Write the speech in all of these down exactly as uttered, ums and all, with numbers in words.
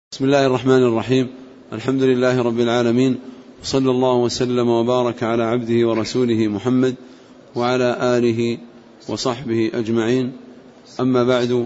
بسم الله الرحمن الرحيم. الحمد لله رب العالمين، وصلى الله وسلم وبارك على عبده ورسوله محمد وعلى آله وصحبه أجمعين. أما بعد،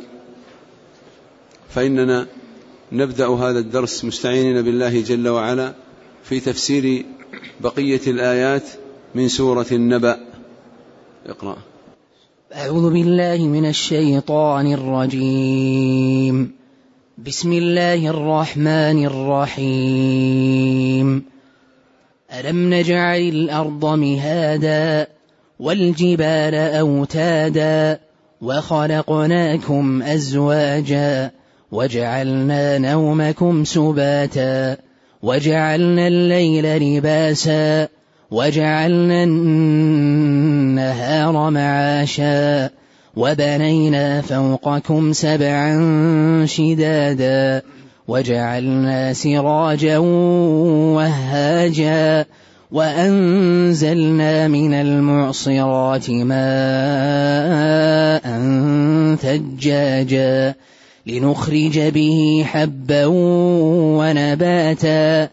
فإننا نبدأ هذا الدرس مستعينين بالله جل وعلا في تفسير بقية الآيات من سورة النبأ. اقرأ. أعوذ بالله من الشيطان الرجيم. بسم الله الرحمن الرحيم. ألم نجعل الأرض مهادا والجبال أوتادا وخلقناكم أزواجا وجعلنا نومكم سباتا وجعلنا الليل لباسا وجعلنا النهار معاشا وبنينا فوقكم سبعا شدادا وجعلنا سراجا وهاجا وأنزلنا من المعصرات ماء ثجاجا لنخرج به حبا ونباتا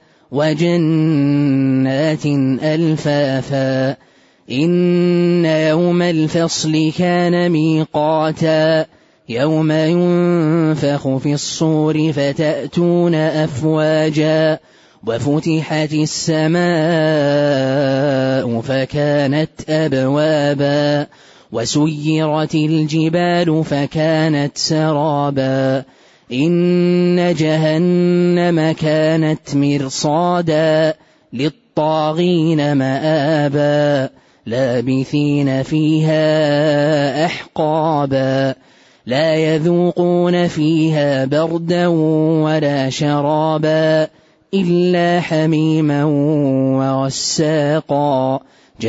وجنات ألفافا إن يوم الفصل كان ميقاتا يوم ينفخ في الصور فتأتون أفواجا وفتحت السماء فكانت أبوابا وسيرت الجبال فكانت سرابا إن جهنم كانت مرصادا للطاغين مآبا لابثين فيها أحقابا لا يذوقون فيها بردا ولا شرابا إلا حميما وغساقا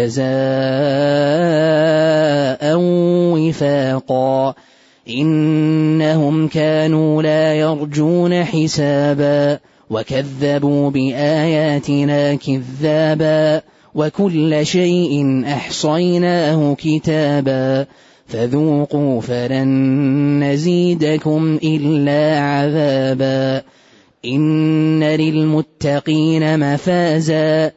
جزاء وفاقا إنهم كانوا لا يرجون حسابا وكذبوا بآياتنا كذابا وكل شيء أحصيناه كتابا فذوقوا فلن نزيدكم إلا عذابا إن للمتقين مفازا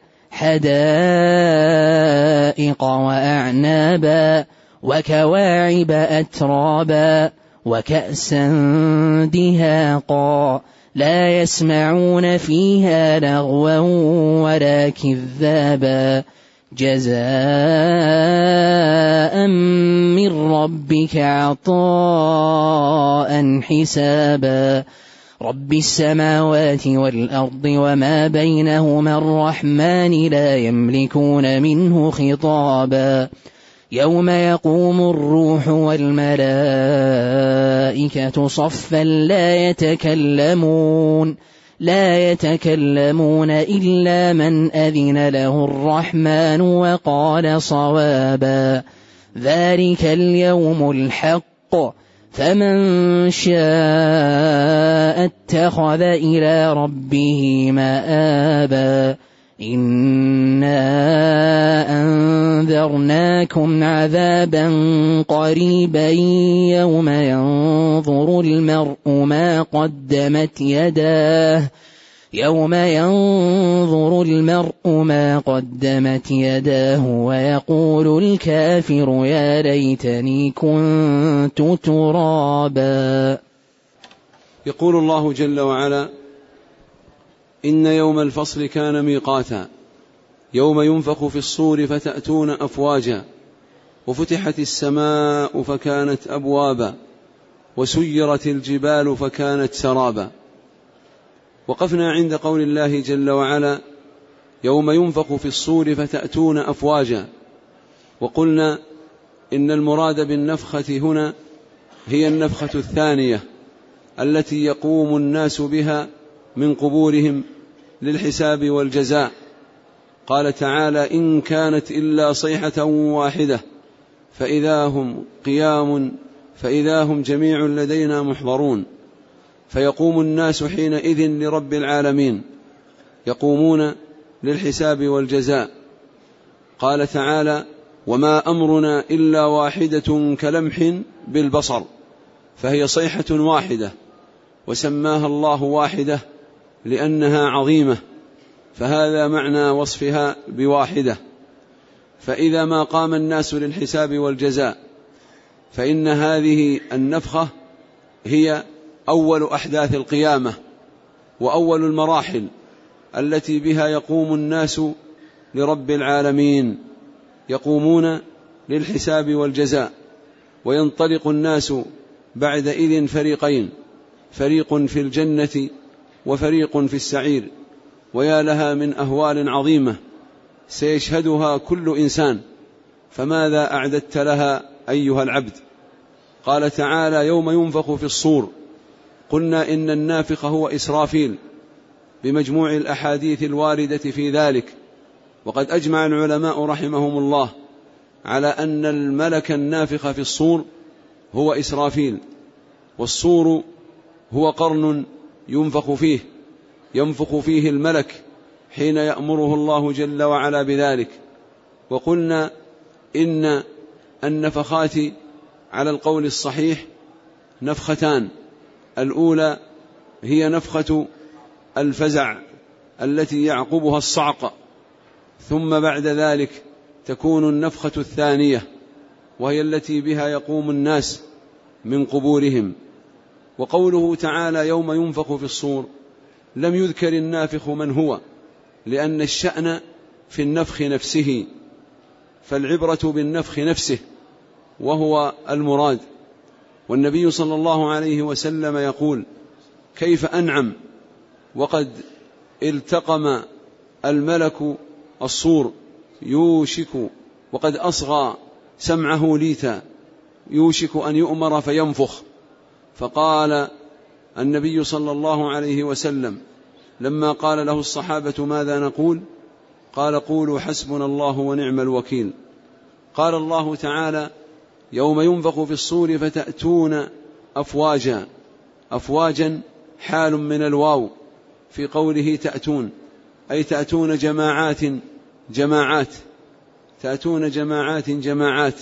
حدائق وأعنابا وكواعب أترابا وكأسا دهاقا لا يسمعون فيها لغوا ولا كذابا جزاء من ربك عطاء حسابا رب السماوات والأرض وما بينهما الرحمن لا يملكون منه خطابا يوم يقوم الروح والملائكة صفا لا يتكلمون لا يتكلمون إلا من أذن له الرحمن وقال صوابا ذلك اليوم الحق فمن شاء اتخذ إلى ربه مآبا إنا أنذرناكم عذابا قريبا يوم ينظر المرء ما قدمت يداه يوم ينظر المرء ما قدمت يداه ويقول الكافر يا ليتني كنت ترابا. يقول الله جل وعلا: إن يوم الفصل كان ميقاتا يوم ينفخ في الصور فتأتون أفواجا وفتحت السماء فكانت أبوابا وسيرت الجبال فكانت سرابا. وقفنا عند قول الله جل وعلا: يوم ينفخ في الصور فتأتون أفواجا، وقلنا إن المراد بالنفخة هنا هي النفخة الثانية التي يقوم الناس بها من قبورهم للحساب والجزاء. قال تعالى: إن كانت إلا صيحة واحدة فإذا هم قيام فإذا هم جميع لدينا محضرون. فيقوم الناس حينئذ لرب العالمين، يقومون للحساب والجزاء. قال تعالى: وما أمرنا إلا واحدة كلمح بالبصر، فهي صيحة واحدة وسماها الله واحدة لأنها عظيمة، فهذا معنى وصفها بواحدة. فإذا ما قام الناس للحساب والجزاء فإن هذه النفخة هي أول أحداث القيامة وأول المراحل التي بها يقوم الناس لرب العالمين، يقومون للحساب والجزاء، وينطلق الناس بعدئذ فريقين، فريق في الجنة وفريق في السعير. ويا لها من أهوال عظيمة سيشهدها كل إنسان، فماذا أعددت لها أيها العبد؟ قال تعالى: يوم ينفخ في الصور. قلنا إن النافخ هو إسرافيل بمجموع الأحاديث الواردة في ذلك، وقد أجمع العلماء رحمهم الله على أن الملك النافخ في الصور هو إسرافيل، والصور هو قرن ينفخ فيه ينفخ فيه الملك حين يأمره الله جل وعلا بذلك. وقلنا إن النفخات على القول الصحيح نفختان: الأولى هي نفخة الفزع التي يعقبها الصعق، ثم بعد ذلك تكون النفخة الثانية وهي التي بها يقوم الناس من قبورهم. وقوله تعالى: يوم ينفخ في الصور، لم يذكر النافخ من هو، لأن الشأن في النفخ نفسه، فالعبرة بالنفخ نفسه وهو المراد. والنبي صلى الله عليه وسلم يقول: كيف أنعم وقد التقم الملك الصور يوشك وقد أصغى سمعه ليتا يوشك أن يؤمر فينفخ. فقال النبي صلى الله عليه وسلم لما قال له الصحابة: ماذا نقول؟ قال: قولوا حسبنا الله ونعم الوكيل. قال الله تعالى: يوم ينفخ في الصور فتأتون أفواجا. أفواجا حال من الواو في قوله تأتون، أي تأتون جماعات جماعات تأتون جماعات جماعات.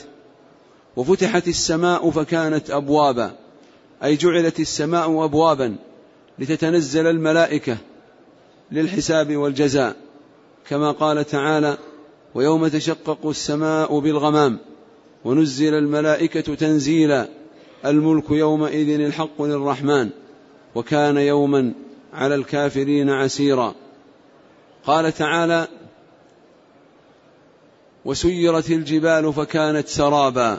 وفتحت السماء فكانت أبوابا، أي جعلت السماء أبوابا لتتنزل الملائكة للحساب والجزاء، كما قال تعالى: ويوم تشقق السماء بالغمام ونزل الملائكة تنزيلا الملك يومئذ الحق للرحمن وكان يوما على الكافرين عسيرا. قال تعالى: وسيرت الجبال فكانت سرابا.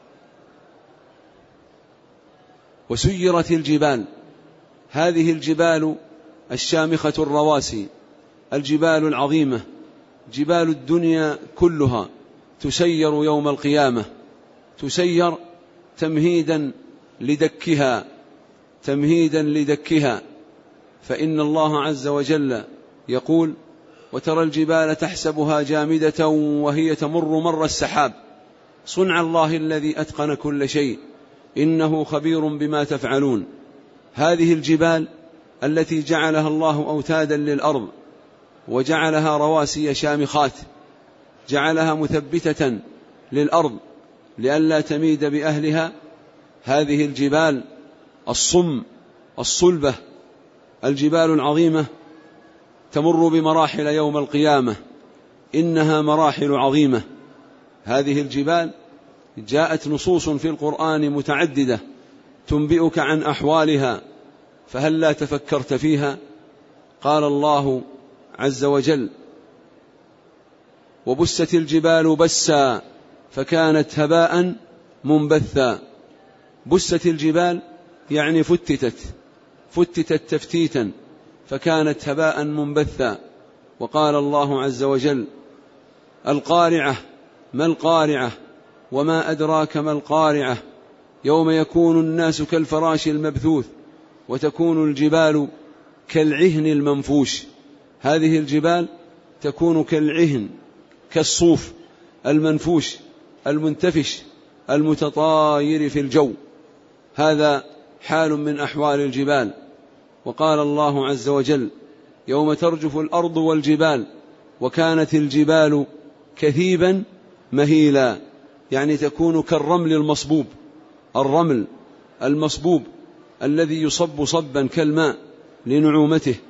وسيرت الجبال، هذه الجبال الشامخة الرواسي، الجبال العظيمة، جبال الدنيا كلها تسير يوم القيامة، تسير تمهيدا لدكها تمهيدا لدكها فإن الله عز وجل يقول: وترى الجبال تحسبها جامدة وهي تمر مر السحاب صنع الله الذي أتقن كل شيء إنه خبير بما تفعلون. هذه الجبال التي جعلها الله أوتادا للأرض وجعلها رواسي شامخات، جعلها مثبتة للأرض لئلا تميد بأهلها، هذه الجبال الصم الصلبة، الجبال العظيمة تمر بمراحل يوم القيامة، إنها مراحل عظيمة. هذه الجبال جاءت نصوص في القرآن متعددة تنبئك عن أحوالها، فهل لا تفكرت فيها؟ قال الله عز وجل: وبست الجبال بسا فكانت هباء منبثا. بست الجبال يعني فتتت فتتت تفتيتا فكانت هباء منبثا. وقال الله عز وجل: القارعة ما القارعة وما أدراك ما القارعة يوم يكون الناس كالفراش المبثوث وتكون الجبال كالعهن المنفوش. هذه الجبال تكون كالعهن، كالصوف المنفوش المنتفش المتطاير في الجو. هذا حال من أحوال الجبال. وقال الله عز وجل: يوم ترجف الأرض والجبال وكانت الجبال كثيبا مهيلا، يعني تكون كالرمل المصبوب، الرمل المصبوب الذي يصب صبا كالماء لنعومته.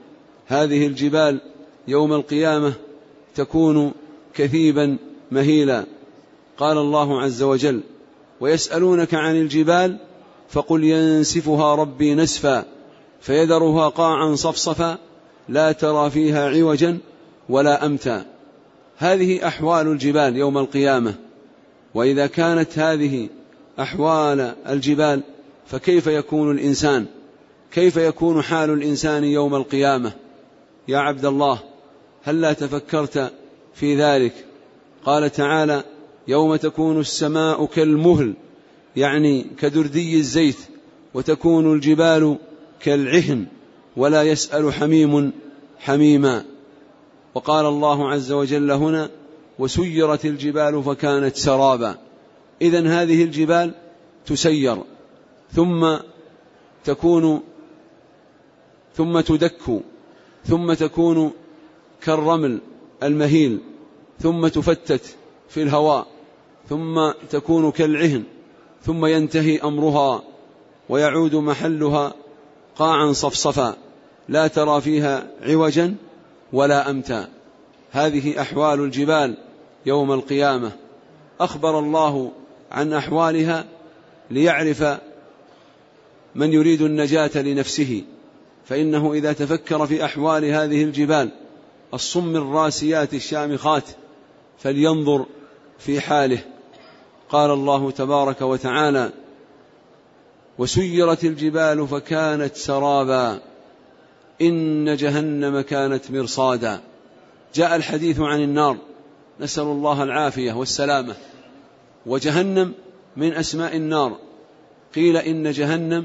هذه الجبال يوم القيامة تكون كثيبا مهيلا. قال الله عز وجل: ويسألونك عن الجبال فقل ينسفها ربي نسفا فيذرها قاعا صفصفا لا ترى فيها عوجا ولا أمتا. هذه أحوال الجبال يوم القيامة. وإذا كانت هذه أحوال الجبال فكيف يكون الإنسان؟ كيف يكون حال الإنسان يوم القيامة؟ يا عبد الله، هل لا تفكرت في ذلك؟ قال تعالى: يوم تكون السماء كالمهل، يعني كدردي الزيت، وتكون الجبال كالعهن ولا يسأل حميم حميما. وقال الله عز وجل هنا: وسيرت الجبال فكانت سرابا. إذن هذه الجبال تسير ثم تكون ثم تدك ثم تكون كالرمل المهيل ثم تفتت في الهواء ثم تكون كالعهن ثم ينتهي أمرها ويعود محلها قاعا صفصفا لا ترى فيها عوجا ولا أمتا. هذه أحوال الجبال يوم القيامة. أخبر الله عن أحوالها ليعرف من يريد النجاة لنفسه، فإنه إذا تفكر في أحوال هذه الجبال الصم الراسيات الشامخات فلينظر في حاله. قال الله تبارك وتعالى: وسيرت الجبال فكانت سرابا إن جهنم كانت مرصادا. جاء الحديث عن النار، نسأل الله العافية والسلامة. وجهنم من أسماء النار. قيل إن جهنم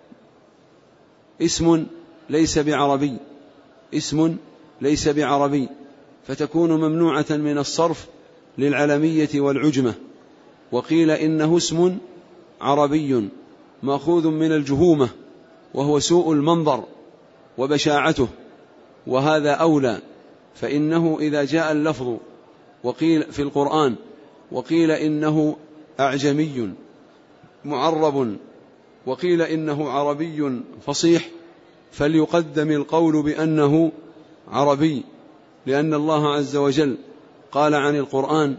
اسم ليس بعربي اسم ليس بعربي فتكون ممنوعة من الصرف للعلمية والعجمة. وقيل إنه اسم عربي مأخوذ من الجهومة وهو سوء المنظر وبشاعته، وهذا أولى، فإنه إذا جاء اللفظ وقيل في القرآن وقيل إنه أعجمي معرب وقيل إنه عربي فصيح فليقدم القول بأنه عربي، لأن الله عز وجل قال عن القرآن: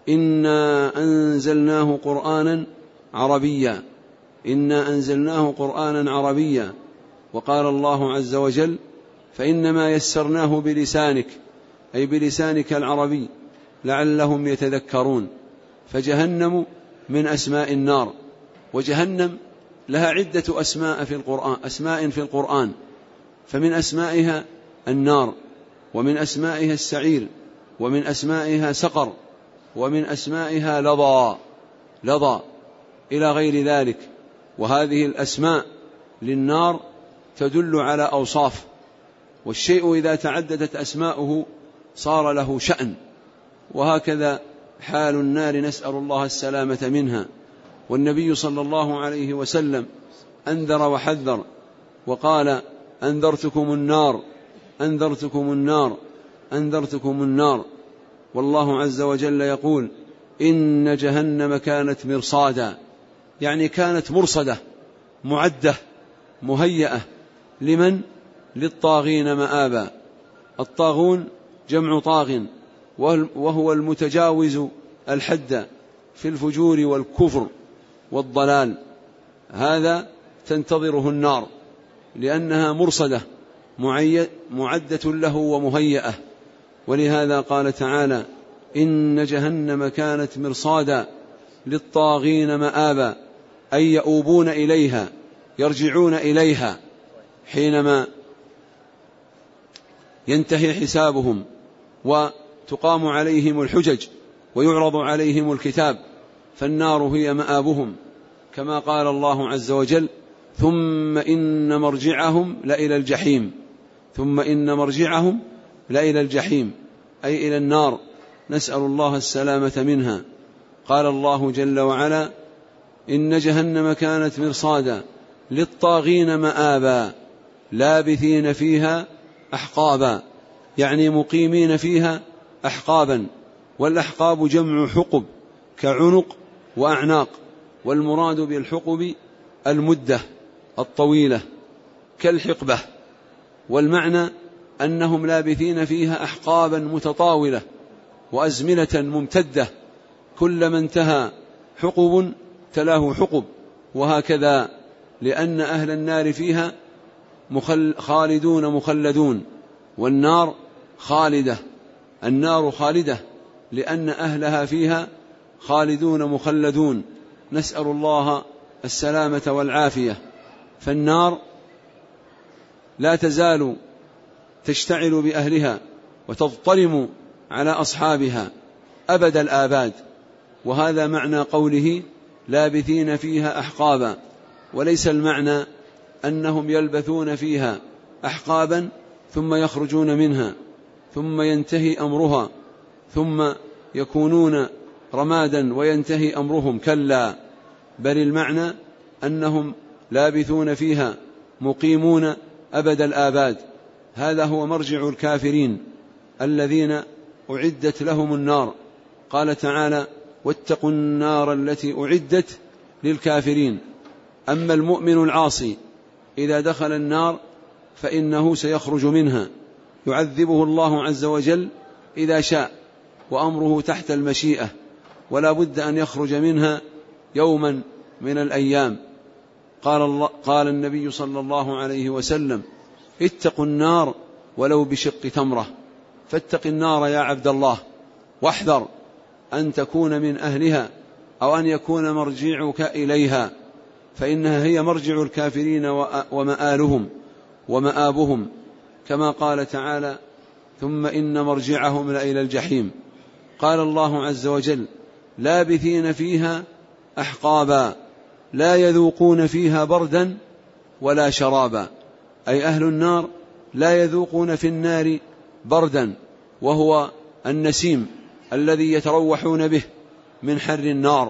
إنا أنزلناه قرآنا عربيا إنا أنزلناه قرآنا عربيا. وقال الله عز وجل: فإنما يسرناه بلسانك أي بلسانك العربي لعلهم يتذكرون. فجهنم من أسماء النار. وجهنم لها عدة أسماء في القرآن أسماء في القرآن فمن أسمائها النار، ومن أسمائها السعير، ومن أسمائها سقر، ومن أسمائها لظى لظى إلى غير ذلك. وهذه الأسماء للنار تدل على أوصاف، والشيء إذا تعددت أسماؤه صار له شأن، وهكذا حال النار، نسأل الله السلامة منها. والنبي صلى الله عليه وسلم أنذر وحذر وقال: أنذرتكم النار أنذرتكم النار أنذرتكم النار. والله عز وجل يقول: إن جهنم كانت مرصادا، يعني كانت مرصدة معدة مهيئة. لمن؟ للطاغين مآبا. الطاغون جمع طاغ، وهو المتجاوز الحد في الفجور والكفر والضلال. هذا تنتظره النار لأنها مرصدة معدة له ومهيئة. ولهذا قال تعالى: إن جهنم كانت مرصادا للطاغين مآبا، أي يؤوبون إليها يرجعون إليها حينما ينتهي حسابهم وتقام عليهم الحجج ويعرض عليهم الكتاب، فالنار هي مآبهم، كما قال الله عز وجل: ثم إن مرجعهم لإلى الجحيم ثم إن مرجعهم لإلى الجحيم أي إلى النار، نسأل الله السلامة منها. قال الله جل وعلا: إن جهنم كانت مرصادا للطاغين مآبا لابثين فيها أحقابا، يعني مقيمين فيها أحقابا. والأحقاب جمع حقب كعنق وأعناق، والمراد بالحقب المدة الطويلة كالحقبة. والمعنى أنهم لابثين فيها أحقابا متطاولة وأزمنة ممتدة، كلما انتهى حقب تلاه حقب، وهكذا، لأن أهل النار فيها خالدون مخلدون، والنار خالدة، النار خالدة لأن أهلها فيها خالدون مخلدون، نسأل الله السلامة والعافية. فالنار لا تزال تشتعل بأهلها وتضطرم على أصحابها أبد الآباد، وهذا معنى قوله لابثين فيها أحقابا، وليس المعنى أنهم يلبثون فيها أحقابا ثم يخرجون منها ثم ينتهي أمرها ثم يكونون رمادا وينتهي أمرهم، كلا، بل المعنى أنهم لابثون فيها مقيمون أبد الآباد. هذا هو مرجع الكافرين الذين أعدت لهم النار. قال تعالى واتقوا النار التي أعدت للكافرين. أما المؤمن العاصي إذا دخل النار فإنه سيخرج منها، يعذبه الله عز وجل إذا شاء، وأمره تحت المشيئة، ولا بد أن يخرج منها يوما من الأيام. قال, الله قال النبي صلى الله عليه وسلم اتقوا النار ولو بشق تمرة. فاتق النار يا عبد الله، واحذر أن تكون من أهلها أو أن يكون مرجعك إليها، فإنها هي مرجع الكافرين ومآلهم ومآبهم، كما قال تعالى ثم إن مرجعهم لإلى الجحيم. قال الله عز وجل لابثين فيها أحقابا لا يذوقون فيها بردا ولا شرابا، أي أهل النار لا يذوقون في النار بردا، وهو النسيم الذي يتروحون به من حر النار،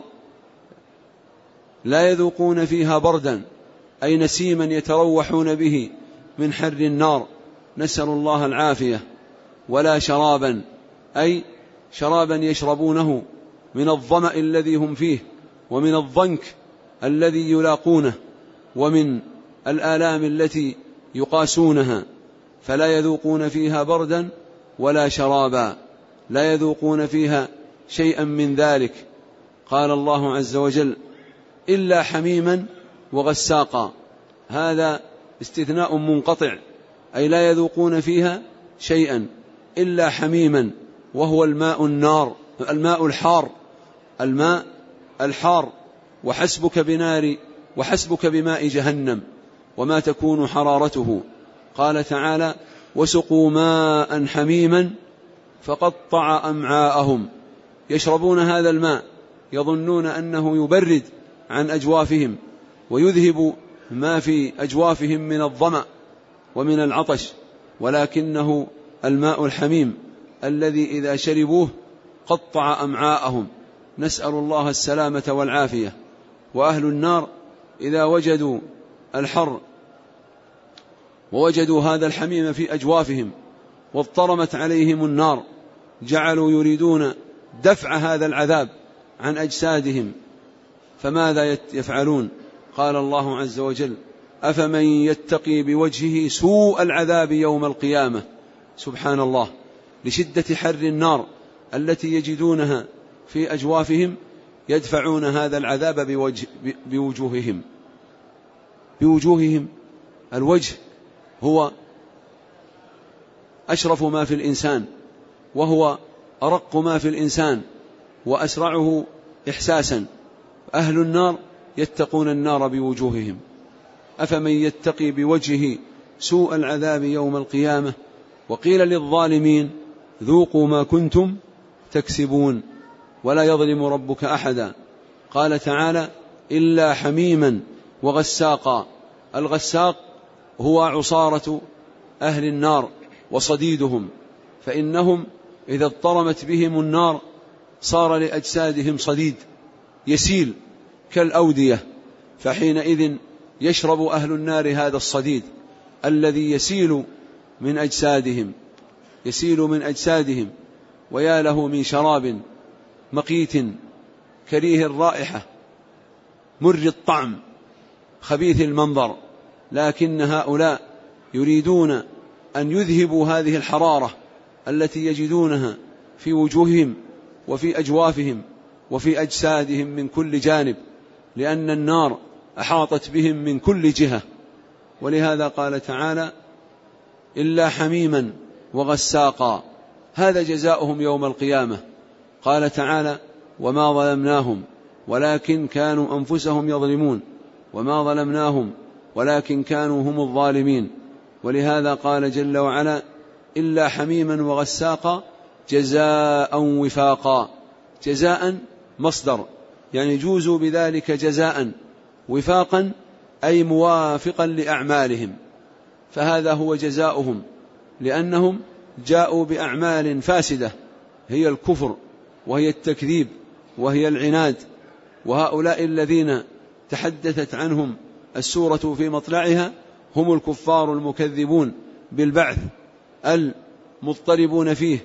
لا يذوقون فيها بردا أي نسيما يتروحون به من حر النار، نسأل الله العافية. ولا شرابا أي شرابا يشربونه من الظمأ الذي هم فيه، ومن الضنك الذي يلاقونه، ومن الآلام التي يقاسونها، فلا يذوقون فيها بردا ولا شرابا، لا يذوقون فيها شيئا من ذلك. قال الله عز وجل إلا حميما وغساقا، هذا استثناء منقطع، أي لا يذوقون فيها شيئا إلا حميما، وهو الماء النار الماء الحار الماء الحار وحسبك بنار وحسبك بماء جهنم وما تكون حرارته. قال تعالى وسقوا ماء حميما فقطع أمعاءهم، يشربون هذا الماء يظنون أنه يبرد عن أجوافهم ويذهب ما في أجوافهم من الظمأ ومن العطش، ولكنه الماء الحميم الذي إذا شربوه قطع أمعاءهم، نسأل الله السلامة والعافية. وأهل النار إذا وجدوا الحر ووجدوا هذا الحميم في أجوافهم واضطرمت عليهم النار جعلوا يريدون دفع هذا العذاب عن أجسادهم، فماذا يفعلون؟ قال الله عز وجل أفمن يتقي بوجهه سوء العذاب يوم القيامة. سبحان الله، لشدة حر النار التي يجدونها في أجوافهم يدفعون هذا العذاب بوجه بوجوههم بوجوههم الوجه هو أشرف ما في الإنسان، وهو أرق ما في الإنسان وأسرعه إحساسا. أهل النار يتقون النار بوجوههم. أفمن يتقي بوجهه سوء العذاب يوم القيامة. وقيل للظالمين ذوقوا ما كنتم تكسبون ولا يظلم ربك أحدا. قال تعالى إلا حميما وغساقا. الغساق هو عصارة أهل النار وصديدهم، فإنهم إذا اضطرمت بهم النار صار لأجسادهم صديد يسيل كالأودية، فحينئذ يشرب أهل النار هذا الصديد الذي يسيل من أجسادهم يسيل من أجسادهم ويا له من شراب مقيت كريه الرائحة مر الطعم خبيث المنظر، لكن هؤلاء يريدون أن يذهبوا هذه الحرارة التي يجدونها في وجوههم وفي أجوافهم وفي أجسادهم من كل جانب، لأن النار أحاطت بهم من كل جهة. ولهذا قال تعالى: إلا حميما وغساقا، هذا جزاؤهم يوم القيامة. قال تعالى: وما ظلمناهم ولكن كانوا أنفسهم يظلمون، وما ظلمناهم ولكن كانوا هم الظالمين. ولهذا قال جل وعلا: إلا حميما وغساقا جزاء وفاقا. جزاء مصدر، يعني جوزوا بذلك جزاء، وفاقا أي موافقا لأعمالهم، فهذا هو جزاؤهم، لأنهم جاءوا بأعمال فاسدة هي الكفر وهي التكذيب وهي العناد. وهؤلاء الذين تحدثت عنهم السورة في مطلعها هم الكفار المكذبون بالبعث، المضطربون فيه،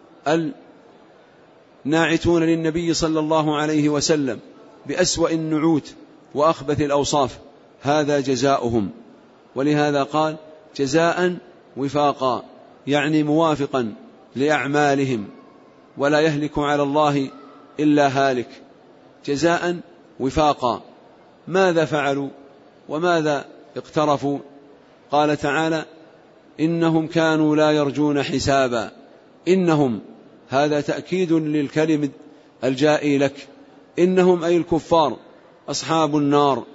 الناعتون للنبي صلى الله عليه وسلم بأسوأ النعوت وأخبث الأوصاف، هذا جزاؤهم. ولهذا قال: جزاء وفاقا، يعني موافقا لأعمالهم، ولا يهلك على الله إلا هالك. جزاء وفاقا، ماذا فعلوا وماذا اقترفوا؟ قال تعالى: إنهم كانوا لا يرجون حسابا. إنهم، هذا تأكيد للكلمة الجائي لك، إنهم أي الكفار أصحاب النار،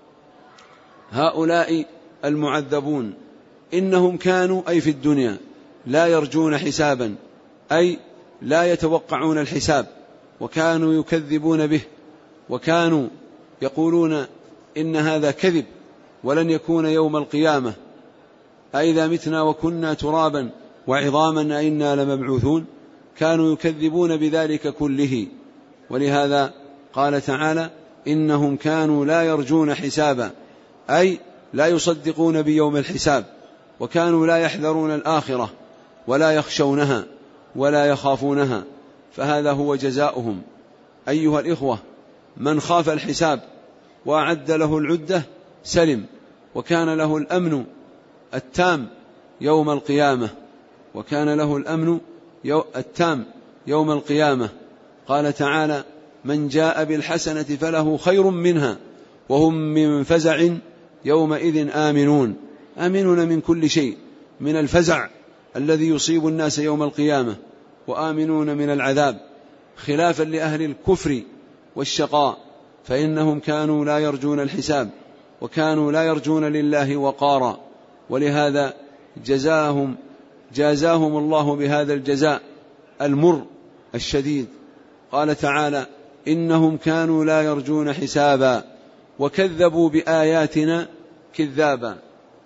هؤلاء المعذبون، إنهم كانوا أي في الدنيا لا يرجون حسابا، أي لا يتوقعون الحساب، وكانوا يكذبون به، وكانوا يقولون إن هذا كذب ولن يكون يوم القيامة، أئذا متنا وكنا ترابا وعظاما أئنا لمبعوثون. كانوا يكذبون بذلك كله. ولهذا قال تعالى: إنهم كانوا لا يرجون حسابا، أي لا يصدقون بيوم الحساب، وكانوا لا يحذرون الآخرة ولا يخشونها ولا يخافونها، فهذا هو جزاؤهم. أيها الإخوة، من خاف الحساب وأعد له العدة سلم، وكان له الأمن التام يوم القيامة، وكان له الأمن التام يوم القيامة. قال تعالى: من جاء بالحسنة فله خير منها وهم من فزع يومئذ آمنون. آمنون من كل شيء، من الفزع الذي يصيب الناس يوم القيامة، وآمنون من العذاب، خلافا لأهل الكفر والشقاء، فإنهم كانوا لا يرجون الحساب وكانوا لا يرجون لله وقارا. ولهذا جزاهم جازاهم الله بهذا الجزاء المر الشديد. قال تعالى: إنهم كانوا لا يرجون حسابا وكذبوا بآياتنا كذابا.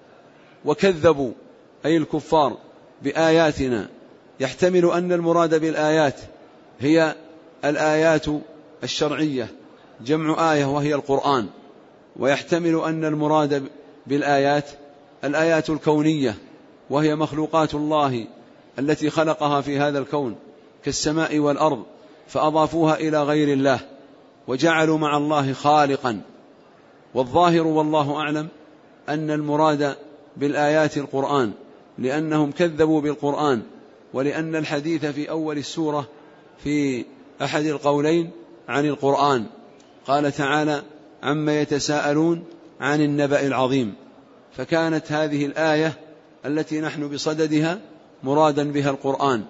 وكذبوا أي الكفار بآياتنا، يحتمل أن المراد بالآيات هي الآيات الشرعية، جمع آية وهي القرآن، ويحتمل أن المراد بالآيات الآيات الكونية، وهي مخلوقات الله التي خلقها في هذا الكون كالسماء والأرض، فأضافوها إلى غير الله وجعلوا مع الله خالقا. والظاهر والله أعلم أن المراد بالآيات القرآن، لأنهم كذبوا بالقرآن، ولأن الحديث في أول السورة في أحد القولين عن القرآن. قال تعالى: عما يتساءلون عن النبأ العظيم. فكانت هذه الآية التي نحن بصددها مرادا بها القرآن.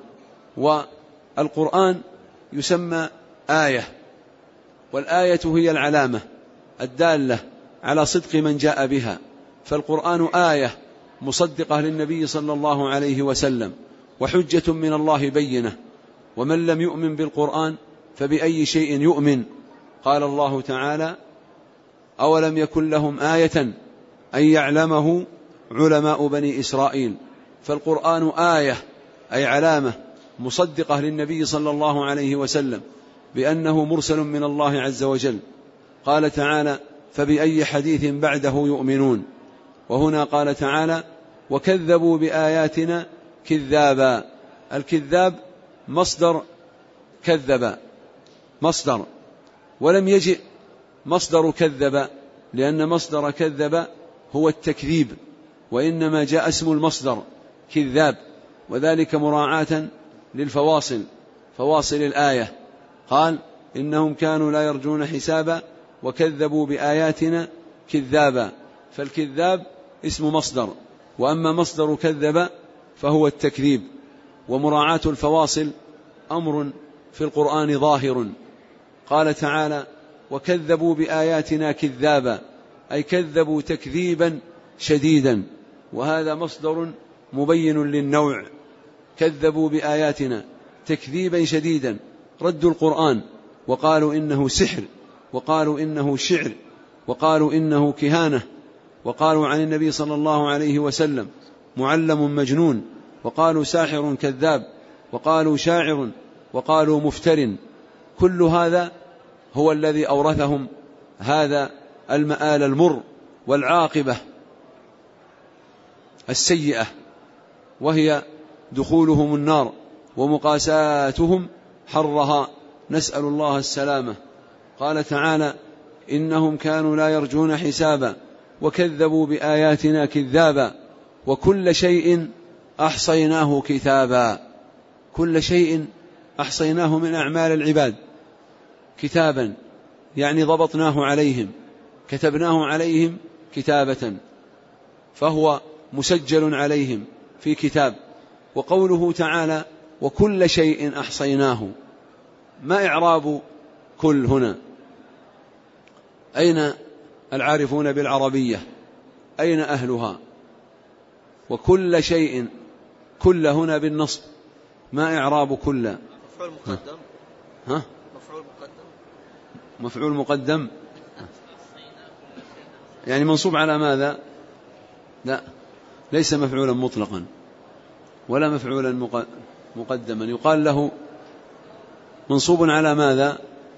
والقرآن يسمى آية، والآية هي العلامة الدالة على صدق من جاء بها، فالقرآن آية مصدقة للنبي صلى الله عليه وسلم، وحجة من الله بينة. ومن لم يؤمن بالقرآن فبأي شيء يؤمن؟ قال الله تعالى: أولم يكن لهم آية أن يعلمه علماء بني إسرائيل. فالقرآن آية أي علامة مصدقة للنبي صلى الله عليه وسلم بأنه مرسل من الله عز وجل. قال تعالى: فبأي حديث بعده يؤمنون. وهنا قال تعالى: وكذبوا بآياتنا كذابا. الكذاب مصدر كذب، مصدر، ولم يجئ مصدر كذب، لأن مصدر كذب هو التكذيب، وإنما جاء اسم المصدر كذاب، وذلك مراعاة للفواصل، فواصل الآية. قال إنهم كانوا لا يرجون حسابا وكذبوا بآياتنا كذابا، فالكذاب اسم مصدر، وأما مصدر كذب فهو التكذيب. ومراعاة الفواصل أمر في القرآن ظاهر. قال تعالى وكذبوا بآياتنا كذابا، أي كذبوا تكذيبا شديدا، وهذا مصدر مبين للنوع. كذبوا بآياتنا تكذيبا شديدا، ردوا القرآن وقالوا إنه سحر، وقالوا إنه شعر، وقالوا إنه كهانة، وقالوا عن النبي صلى الله عليه وسلم معلم مجنون، وقالوا ساحر كذاب، وقالوا شاعر، وقالوا مفتر. كل هذا هو الذي أورثهم هذا المآل المر والعاقبة السيئة، وهي دخولهم النار ومقاساتهم حرها، نسأل الله السلامة. قال تعالى إنهم كانوا لا يرجون حسابا وكذبوا بآياتنا كذابا وكل شيء أحصيناه كتابا. كل شيء أحصيناه من أعمال العباد كتابا، يعني ضبطناه عليهم، كتبناه عليهم كتابة، فهو مسجل عليهم في كتاب. وقوله تعالى وكل شيء أحصيناه، ما إعراب كل هنا؟ أين العارفون بالعربية؟ أين أهلها؟ وكل شيء، كل هنا بالنصب، ما إعراب كل؟ مفعول مقدم. ها؟ مفعول مقدم. مفعول مقدم، يعني منصوب على ماذا؟ لا، ليس مفعولا مطلقا ولا مفعولا مقدما، يقال له منصوب على ماذا؟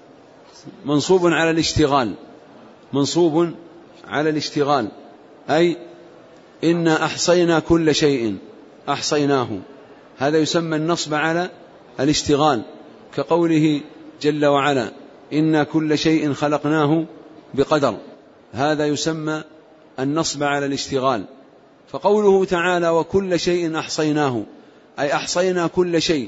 منصوب على الاشتغال، منصوب على الاشتغال، أي إنا أحصينا كل شيء، أحصيناه، هذا يسمى النصب على الاشتغال، كقوله جل وعلا إنا كل شيء خلقناه بقدر، هذا يسمى النصب على الاشتغال. فقوله تعالى وكل شيء أحصيناه، أي أحصينا كل شيء،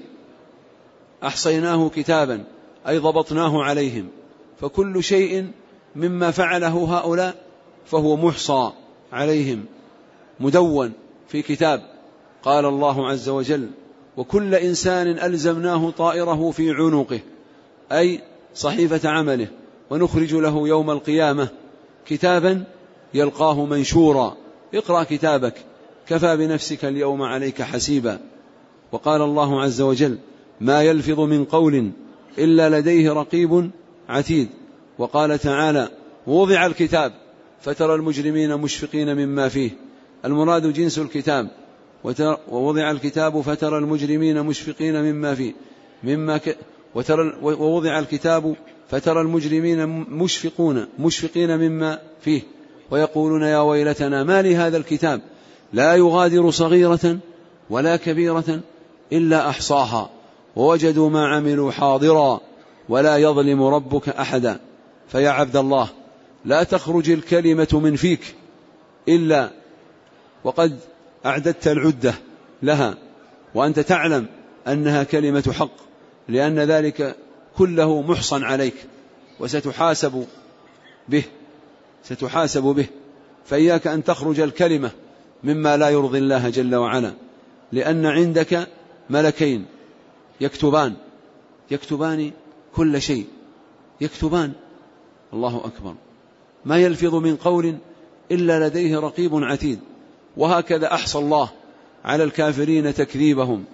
أحصيناه كتابا، أي ضبطناه عليهم، فكل شيء مما فعله هؤلاء فهو محصى عليهم، مدون في كتاب. قال الله عز وجل وكل إنسان ألزمناه طائره في عنقه، أي صحيفة عمله، ونخرج له يوم القيامة كتابا يلقاه منشورا، اقرأ كتابك كفى بنفسك اليوم عليك حسيبا. وقال الله عز وجل ما يلفظ من قول إلا لديه رقيب عتيد. وقال تعالى ووضع الكتاب فترى المجرمين مشفقين مما فيه، المراد جنس الكتاب، ووضع الكتاب فترى المجرمين مشفقين مما فيه مما ك... وترى ووضع الكتاب فترى المجرمين مشفقون مشفقين مما فيه ويقولون يا ويلتنا ما لهذا الكتاب لا يغادر صغيرة ولا كبيرة إلا أحصاها ووجدوا ما عملوا حاضرا ولا يظلم ربك أحدا. فيا عبد الله لا تخرج الكلمة من فيك إلا وقد أعددت العدة لها، وأنت تعلم أنها كلمة حق، لأن ذلك كله محصن عليك وستحاسب به، ستحاسب به. فإياك أن تخرج الكلمة مما لا يرضي الله جل وعلا، لأن عندك ملكين يكتبان يكتبان كل شيء، يكتبان. الله أكبر. ما يلفظ من قول إلا لديه رقيب عتيد. وهكذا أحصى الله على الكافرين تكذيبهم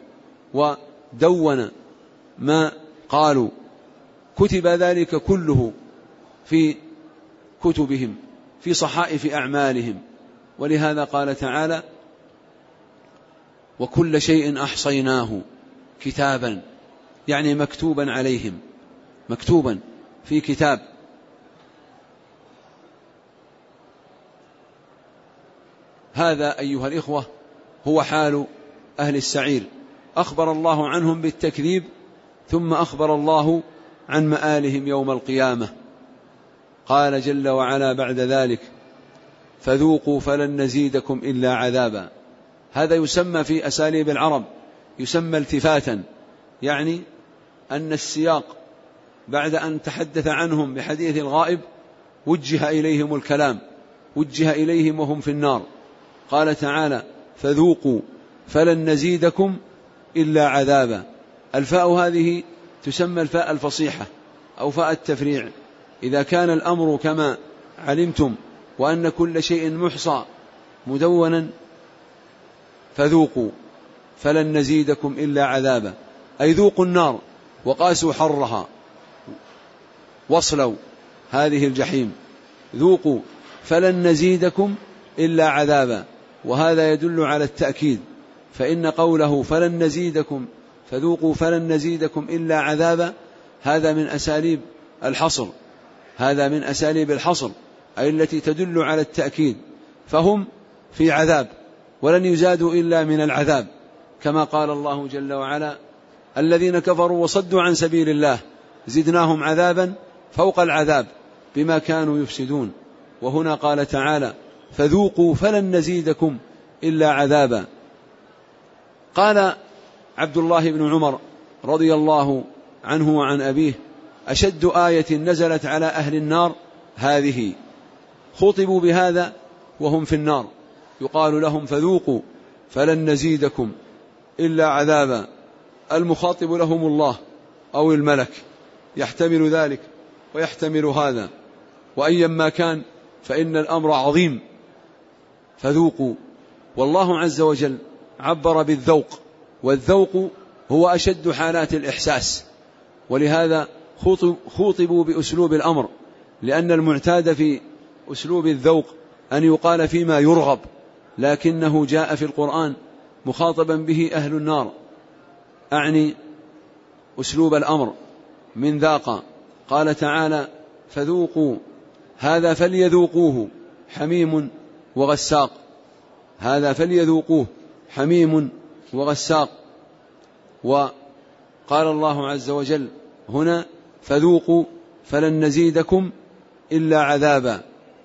ودون ما قالوا، كتب ذلك كله في كتبهم في صحائف أعمالهم. ولهذا قال تعالى وكل شيء أحصيناه كتابا، يعني مكتوبا عليهم، مكتوبا في كتاب. هذا أيها الإخوة هو حال أهل السعير. أخبر الله عنهم بالتكذيب، ثم أخبر الله عن مآلهم يوم القيامة. قال جل وعلا بعد ذلك فذوقوا فلن نزيدكم إلا عذابا. هذا يسمى في أساليب العرب يسمى التفاتا، يعني أن السياق بعد أن تحدث عنهم بحديث الغائب وجه إليهم الكلام، وجه إليهم وهم في النار. قال تعالى فذوقوا فلن نزيدكم إلا عذابا. الفاء هذه تسمى الفاء الفصيحة أو فاء التفريع. إذا كان الأمر كما علمتم وأن كل شيء محصى مدونا فذوقوا فلن نزيدكم إلا عذابا، أي ذوقوا النار وقاسوا حرها واصلوا هذه الجحيم، ذوقوا فلن نزيدكم إلا عذابا. وهذا يدل على التأكيد، فإن قوله فلن نزيدكم فذوقوا فلن نزيدكم إلا عذابا هذا من أساليب الحصر، هذا من أساليب الحصر أي التي تدل على التأكيد، فهم في عذاب ولن يزادوا إلا من العذاب، كما قال الله جل وعلا الذين كفروا وصدوا عن سبيل الله زدناهم عذابا فوق العذاب بما كانوا يفسدون. وهنا قال تعالى فذوقوا فلن نزيدكم إلا عذابا. قال عبد الله بن عمر رضي الله عنه وعن أبيه أشد آية نزلت على أهل النار هذه، خطبوا بهذا وهم في النار، يقال لهم فذوقوا فلن نزيدكم إلا عذابا. المخاطب لهم الله أو الملك، يحتمل ذلك ويحتمل هذا، وأيما كان فإن الأمر عظيم. فذوقوا، والله عز وجل عبر بالذوق، والذوق هو أشد حالات الإحساس، ولهذا خوطبوا بأسلوب الأمر، لأن المعتاد في أسلوب الذوق أن يقال فيما يرغب، لكنه جاء في القرآن مخاطبا به أهل النار، أعني أسلوب الأمر من ذاق. قال تعالى فذوقوا، هذا فليذوقوه حميم وغساق، هذا فليذوقوه حميم وغساق. وقال الله عز وجل هنا فذوقوا فلن نزيدكم إلا عذابا.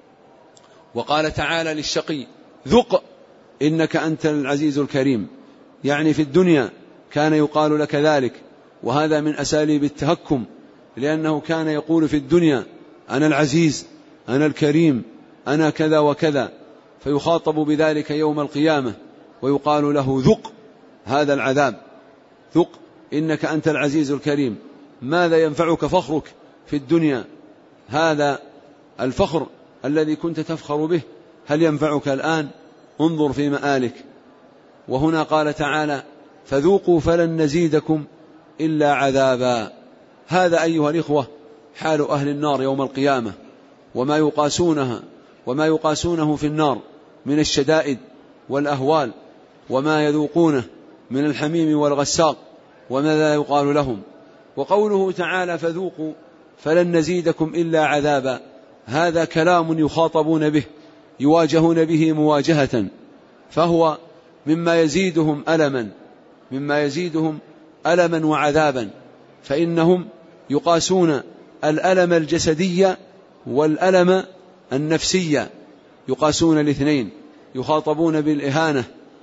وقال تعالى للشقي ذق إنك أنت العزيز الكريم، يعني في الدنيا كان يقال لك ذلك، وهذا من أساليب التهكم، لأنه كان يقول في الدنيا أنا العزيز أنا الكريم أنا كذا وكذا، فيخاطب بذلك يوم القيامة ويقال له ذق هذا العذاب، ذق إنك أنت العزيز الكريم. ماذا ينفعك فخرك في الدنيا؟ هذا الفخر الذي كنت تفخر به هل ينفعك الآن؟ انظر في مآلك. وهنا قال تعالى فذوقوا فلن نزيدكم إلا عذابا. هذا أيها الإخوة حال أهل النار يوم القيامة، وما يقاسونها وما يقاسونه في النار من الشدائد والأهوال، وما يذوقونه من الحميم والغساق، وماذا يقال لهم. وقوله تعالى فذوقوا فلن نزيدكم إلا عذابا، هذا كلام يخاطبون به يواجهون به مواجهة، فهو مما يزيدهم ألما مما يزيدهم ألما وعذابا، فإنهم يقاسون الألم الجسدي والألم النفسي، يقاسون الاثنين، يخاطبون بالإهانة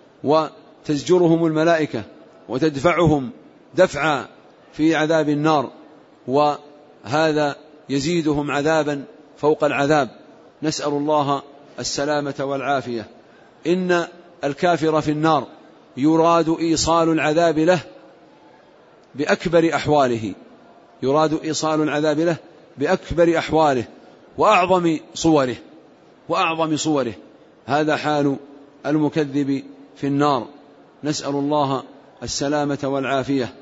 وتزجرهم الملائكة وتدفعهم دفعا في عذاب النار، وهذا يزيدهم عذابا فوق العذاب، نسأل الله السلامة والعافية. إن الكافر في النار يراد إيصال العذاب له بأكبر أحواله، يراد إيصال العذاب له بأكبر أحواله وأعظم صوره وأعظم صوره هذا حال المكذب في النار، نسأل الله السلامة والعافية.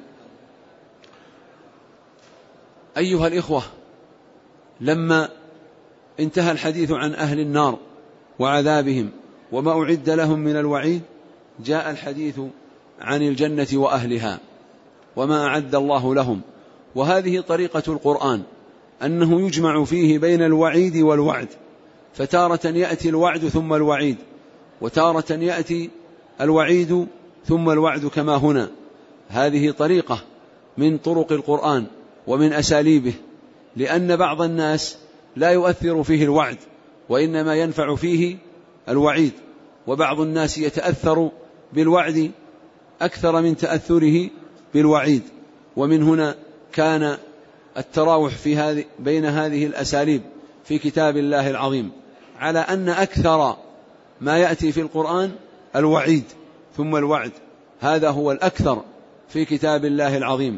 أيها الإخوة، لما انتهى الحديث عن أهل النار وعذابهم وما أعد لهم من الوعيد، جاء الحديث عن الجنة وأهلها وما أعد الله لهم. وهذه طريقة القرآن، أنه يجمع فيه بين الوعيد والوعد، فتارة يأتي الوعد ثم الوعيد، وتارة يأتي الوعيد ثم الوعد كما هنا. هذه طريقة من طرق القرآن ومن أساليبه، لأن بعض الناس لا يؤثر فيه الوعد، وإنما ينفع فيه الوعيد، وبعض الناس يتأثر بالوعد وينفع فيه الوعد، وهذا من أساليب القرآن ومن أساليبه، لأن بعض الناس لا يؤثر فيه الوعد وإنما ينفع فيه الوعد وإنما ينفع فيه الوعيد، بالوعد أكثر من تأثره بالوعيد. ومن هنا كان التراوح في هذه بين هذه الأساليب في كتاب الله العظيم على أن أكثر ما يأتي في القرآن الوعيد ثم الوعد، هذا هو الأكثر في كتاب الله العظيم.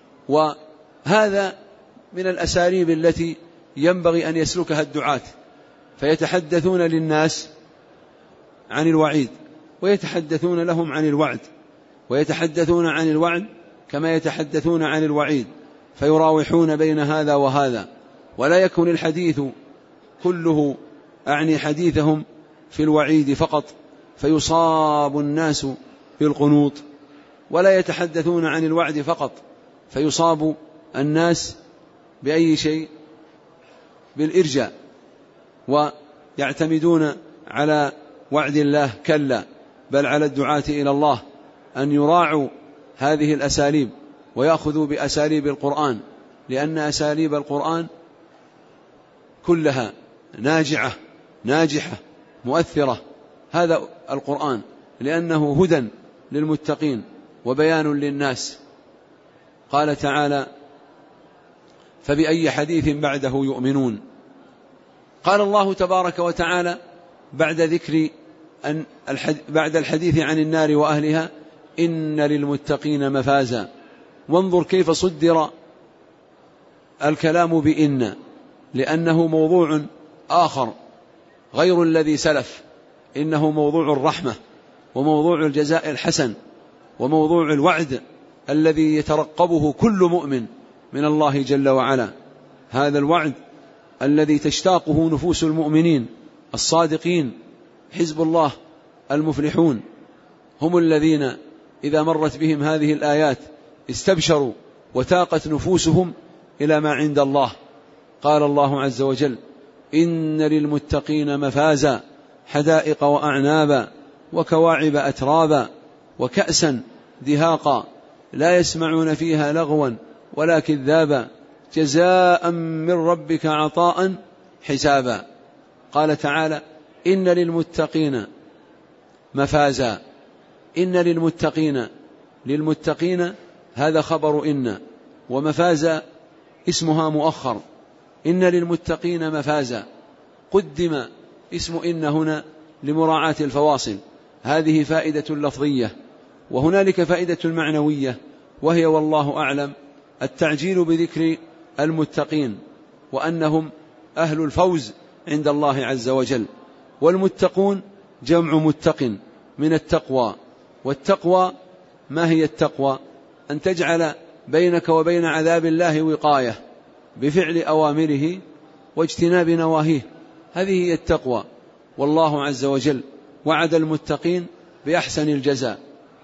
وهذا من الأساليب التي ينبغي أن يسلكها الدعاة، فيتحدثون للناس عن الوعيد ويتحدثون لهم عن الوعد، ويتحدثون عن الوعد كما يتحدثون عن الوعيد، فيراوحون بين هذا وهذا، ولا يكون الحديث كله أعني حديثهم في الوعيد فقط فيصاب الناس بالقنوط، ولا يتحدثون عن الوعد فقط فيصاب الناس بأي شيء بالإرجاء ويعتمدون على وعد الله، كلا، بل على الدعاة إلى الله أن يراعوا هذه الأساليب ويأخذوا بأساليب القرآن، لأن أساليب القرآن كلها ناجعة ناجحة مؤثرة. هذا القرآن لأنه هدى للمتقين وبيان للناس. قال تعالى: فبأي حديث بعده يؤمنون. قال الله تبارك وتعالى بعد ذكر أن بعد الحديث عن النار وأهلها: إن للمتقين مفازا. وانظر كيف صدر الكلام بإن، لأنه موضوع آخر غير الذي سلف، إنه موضوع الرحمة وموضوع الجزاء الحسن وموضوع الوعد الذي يترقبه كل مؤمن من الله جل وعلا. هذا الوعد الذي تشتاقه نفوس المؤمنين الصادقين، حزب الله المفلحون، هم الذين إذا مرت بهم هذه الآيات استبشروا وتاقت نفوسهم إلى ما عند الله. قال الله عز وجل: إن للمتقين مفازا، حدائق وأعنابا وكواعب أترابا وكأسا دهاقا لا يسمعون فيها لغوا ولا كذابا جزاء من ربك عطاء حسابا. قال تعالى: إن للمتقين مفازا. إن للمتقين، للمتقين هذا خبر إن، ومفازا اسمها مؤخر. إن للمتقين مفازا، قدم اسم إن هنا لمراعاة الفواصل، هذه فائدة لفظية. وهنالك فائدة معنوية، وهي والله أعلم التعجيل بذكر المتقين وأنهم أهل الفوز عند الله عز وجل. والمتقون جمع متق من التقوى. والتقوى ما هي التقوى؟ أن تجعل بينك وبين عذاب الله وقاية بفعل أوامره واجتناب نواهيه، هذه هي التقوى. والله عز وجل وعد المتقين بأحسن الجزاء،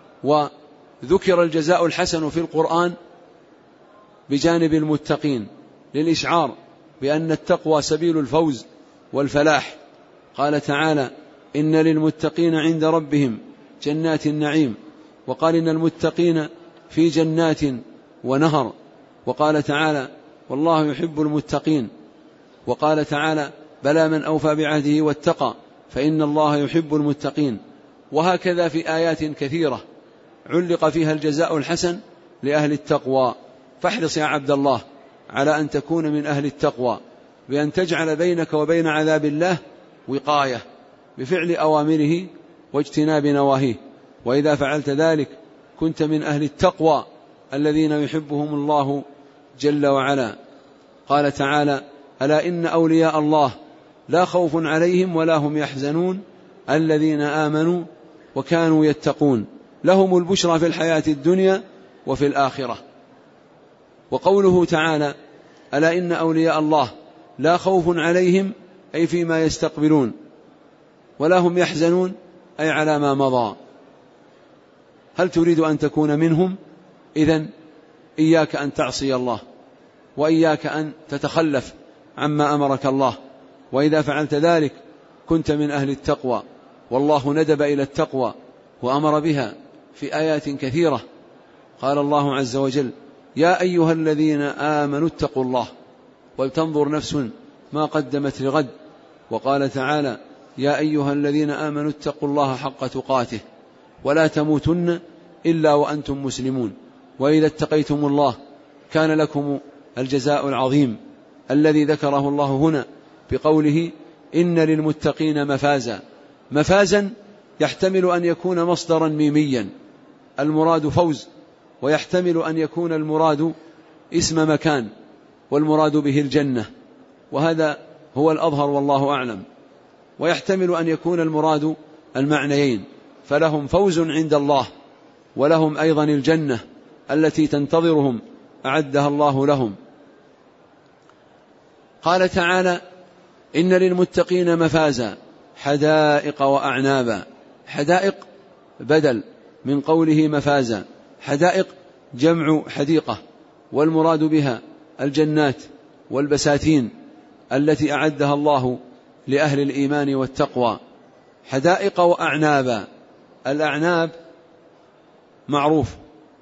وذكر الجزاء الحسن في القرآن بجانب المتقين للإشعار بأن التقوى سبيل الفوز والفلاح. قال تعالى: إن للمتقين عند ربهم جنات النعيم. وقال: إن المتقين في جنات ونهر. وقال تعالى: والله يحب المتقين. وقال تعالى: بلى من أوفى بعهده واتقى فإن الله يحب المتقين. وهكذا في آيات كثيرة علق فيها الجزاء الحسن لأهل التقوى. فاحرص يا عبد الله على أن تكون من أهل التقوى، بأن تجعل بينك وبين عذاب الله وقاية بفعل أوامره واجتناب نواهيه، وإذا فعلت ذلك كنت من أهل التقوى الذين يحبهم الله جل وعلا. قال تعالى: ألا إن أولياء الله لا خوف عليهم ولا هم يحزنون الذين آمنوا وكانوا يتقون لهم البشرى في الحياة الدنيا وفي الآخرة. وقوله تعالى: ألا إن أولياء الله لا خوف عليهم أي فيما يستقبلون، ولا هم يحزنون أي على ما مضى. هل تريد أن تكون منهم؟ إذن إياك أن تعصي الله، وإياك أن تتخلف عما أمرك الله، وإذا فعلت ذلك كنت من أهل التقوى. والله ندب إلى التقوى وأمر بها في آيات كثيرة. قال الله عز وجل: يا أيها الذين آمنوا اتقوا الله ولتنظر نفس ما قدمت لغد. وقال تعالى: يا أيها الذين آمنوا اتقوا الله حق تقاته ولا تموتن إلا وأنتم مسلمون، وإذا اتقيتم الله كان لكم الجزاء العظيم الذي ذكره الله هنا بقوله إن للمتقين مفازا. مفازا يحتمل أن يكون مصدرا ميميا المراد فوز، ويحتمل أن يكون المراد اسم مكان والمراد به الجنة، وهذا هو الأظهر والله أعلم. ويحتمل أن يكون المراد المعنيين، فلهم فوز عند الله ولهم أيضا الجنة التي تنتظرهم أعدها الله لهم. قال تعالى إن للمتقين مفازا حدائق وأعنابا. حدائق بدل من قوله مفازا. حدائق جمع حديقة، والمراد بها الجنات والبساتين التي أعدها الله لأهل الإيمان والتقوى. حدائق وأعنابا. الأعناب معروف،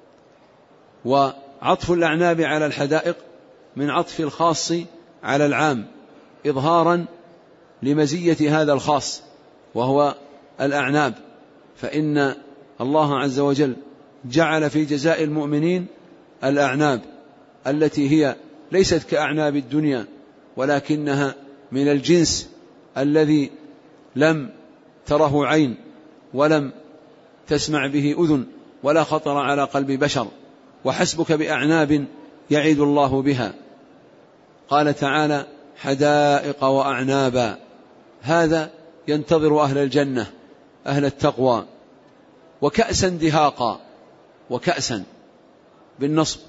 وعطف الأعناب على الحدائق من عطف الخاص على العام إظهارا لمزية هذا الخاص وهو الأعناب، فإن الله عز وجل جعل في جزاء المؤمنين الأعناب التي هي ليست كأعناب الدنيا، ولكنها من الجنس الذي لم تره عين ولم تسمع به أذن ولا خطر على قلب بشر، وحسبك بأعناب يعد الله بها. قال تعالى حدائق وأعنابا. هذا ينتظر أهل الجنة أهل التقوى. وكأسا دهاقا. وكأسا بالنصب.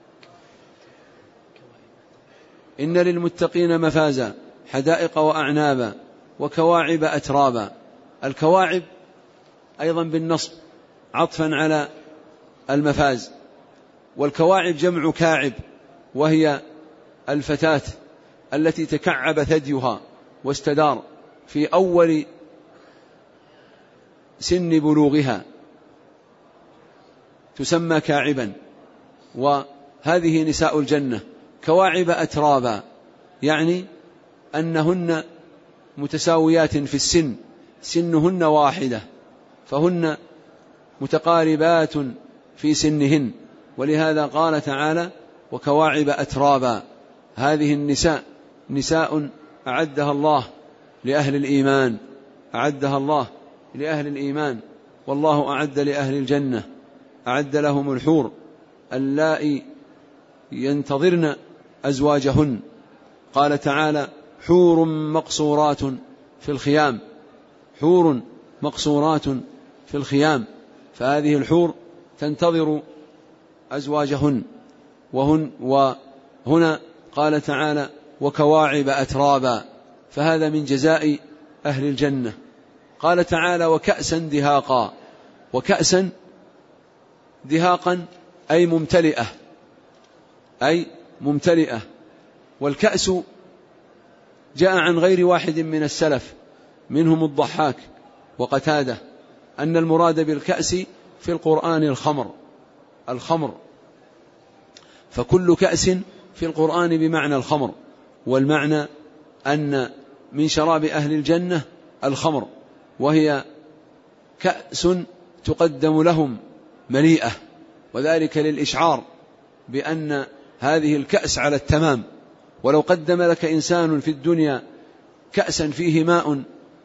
إن للمتقين مفازا حدائق وأعنابا وكواعب أترابا. الكواعب أيضا بالنصب عطفا على المفاز. والكواعب جمع كاعب، وهي الفتاة التي تكعب ثديها واستدار في أول سن بلوغها تسمى كاعبا. وهذه نساء الجنة كواعب أترابا، يعني أنهن متساويات في السن، سنهن واحدة، فهن متقاربات في سنهن، ولهذا قال تعالى وكواعب أترابا. هذه النساء نساء أعدها الله لأهل الإيمان، أعدها الله لأهل الإيمان، والله أعد لأهل الجنة، أعد لهم الحور اللائي ينتظرن أزواجهن. قال تعالى حور مقصورات في الخيام. حور مقصورات في الخيام، فهذه الحور تنتظر أزواجهن. وهن وهنا قال تعالى وكواعب أترابا، فهذا من جزاء أهل الجنة. قال تعالى وكأسا دهاقا. وكأسا دهاقا أي ممتلئة، أي ممتلئة. والكأس جاء عن غير واحد من السلف منهم الضحاك وقتادة أن المراد بالكأس في القرآن الخمر. الخمر فكل كأس في القرآن بمعنى الخمر، والمعنى أن من شراب أهل الجنة الخمر، وهي كأس تقدم لهم مليئة، وذلك للإشعار بأن هذه الكأس على التمام. ولو قدم لك إنسان في الدنيا كأسا فيه ماء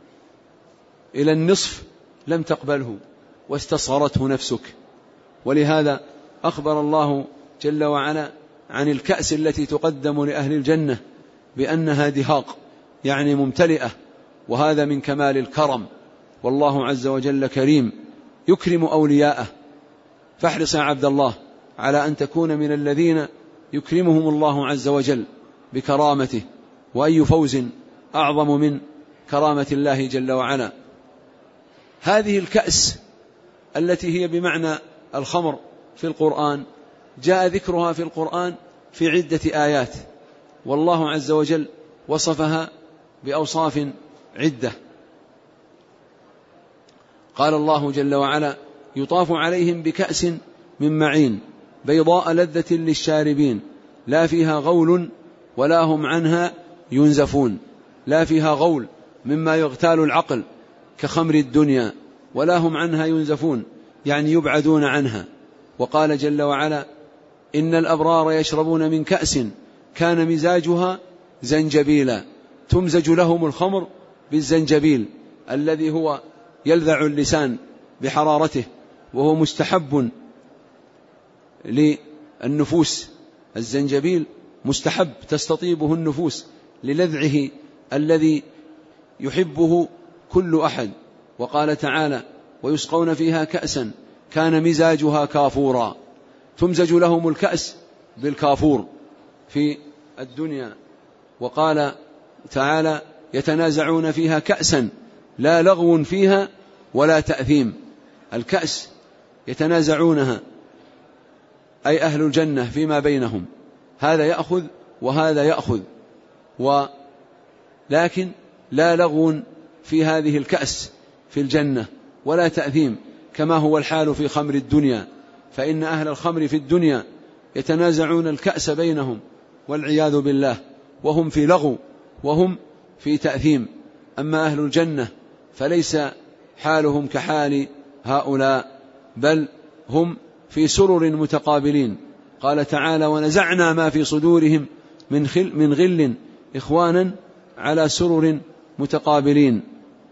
إلى النصف لم تقبله واستصغرته نفسك. ولهذا أخبر الله جل وعلا عن الكأس التي تقدم لأهل الجنة بأنها دهاق، يعني ممتلئة، وهذا من كمال الكرم. والله عز وجل كريم يكرم أولياءه، فاحرص يا عبد الله على أن تكون من الذين يكرمهم الله عز وجل بكرامته. وأي فوز أعظم من كرامة الله جل وعلا. هذه الكأس التي هي بمعنى الخمر في القرآن جاء ذكرها في القرآن في عدة آيات، والله عز وجل وصفها بأوصاف عدة. قال الله جل وعلا يطاف عليهم بكأس من معين بيضاء لذة للشاربين لا فيها غول ولا هم عنها ينزفون. لا فيها غول مما يغتال العقل كخمر الدنيا، ولا هم عنها ينزفون يعني يبعدون عنها. وقال جل وعلا إن الأبرار يشربون من كأس كان مزاجها زنجبيلا تمزج لهم الخمر بالزنجبيل الذي هو يلذع اللسان بحرارته، وهو مستحب للنفوس. الزنجبيل مستحب تستطيبه النفوس للذعه الذي يحبه كل أحد. وقال تعالى ويسقون فيها كأسا كان مزاجها كافورا، تمزج لهم الكأس بالكافور في الدنيا. وقال تعالى يتنازعون فيها كأسا لا لغو فيها ولا تأثيم. الكأس يتنازعونها أي أهل الجنة فيما بينهم، هذا يأخذ وهذا يأخذ، ولكن لا لغو في هذه الكأس في الجنة ولا تأثيم، كما هو الحال في خمر الدنيا، فإن أهل الخمر في الدنيا يتنازعون الكأس بينهم والعياذ بالله، وهم في لغو وهم في تأثيم. أما أهل الجنة فليس حالهم كحال هؤلاء، بل هم في سرر متقابلين. قال تعالى ونزعنا ما في صدورهم من, خل من غل إخوانا على سرر متقابلين.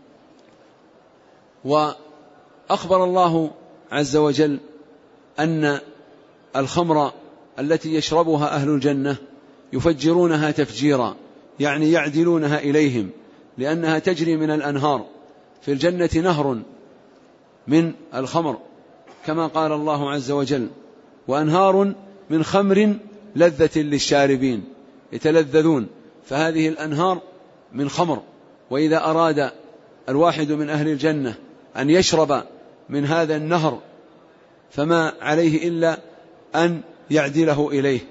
وأخبر الله عز وجل أن الخمر التي يشربها أهل الجنة يفجرونها تفجيرا، يعني يعدلونها إليهم، لأنها تجري من الأنهار. في الجنة نهر من الخمر كما قال الله عز وجل وأنهار من خمر لذة للشاربين، يتلذذون. فهذه الأنهار من خمر، وإذا أراد الواحد من أهل الجنة أن يشرب من هذا النهر فما عليه إلا أن يعدله إليه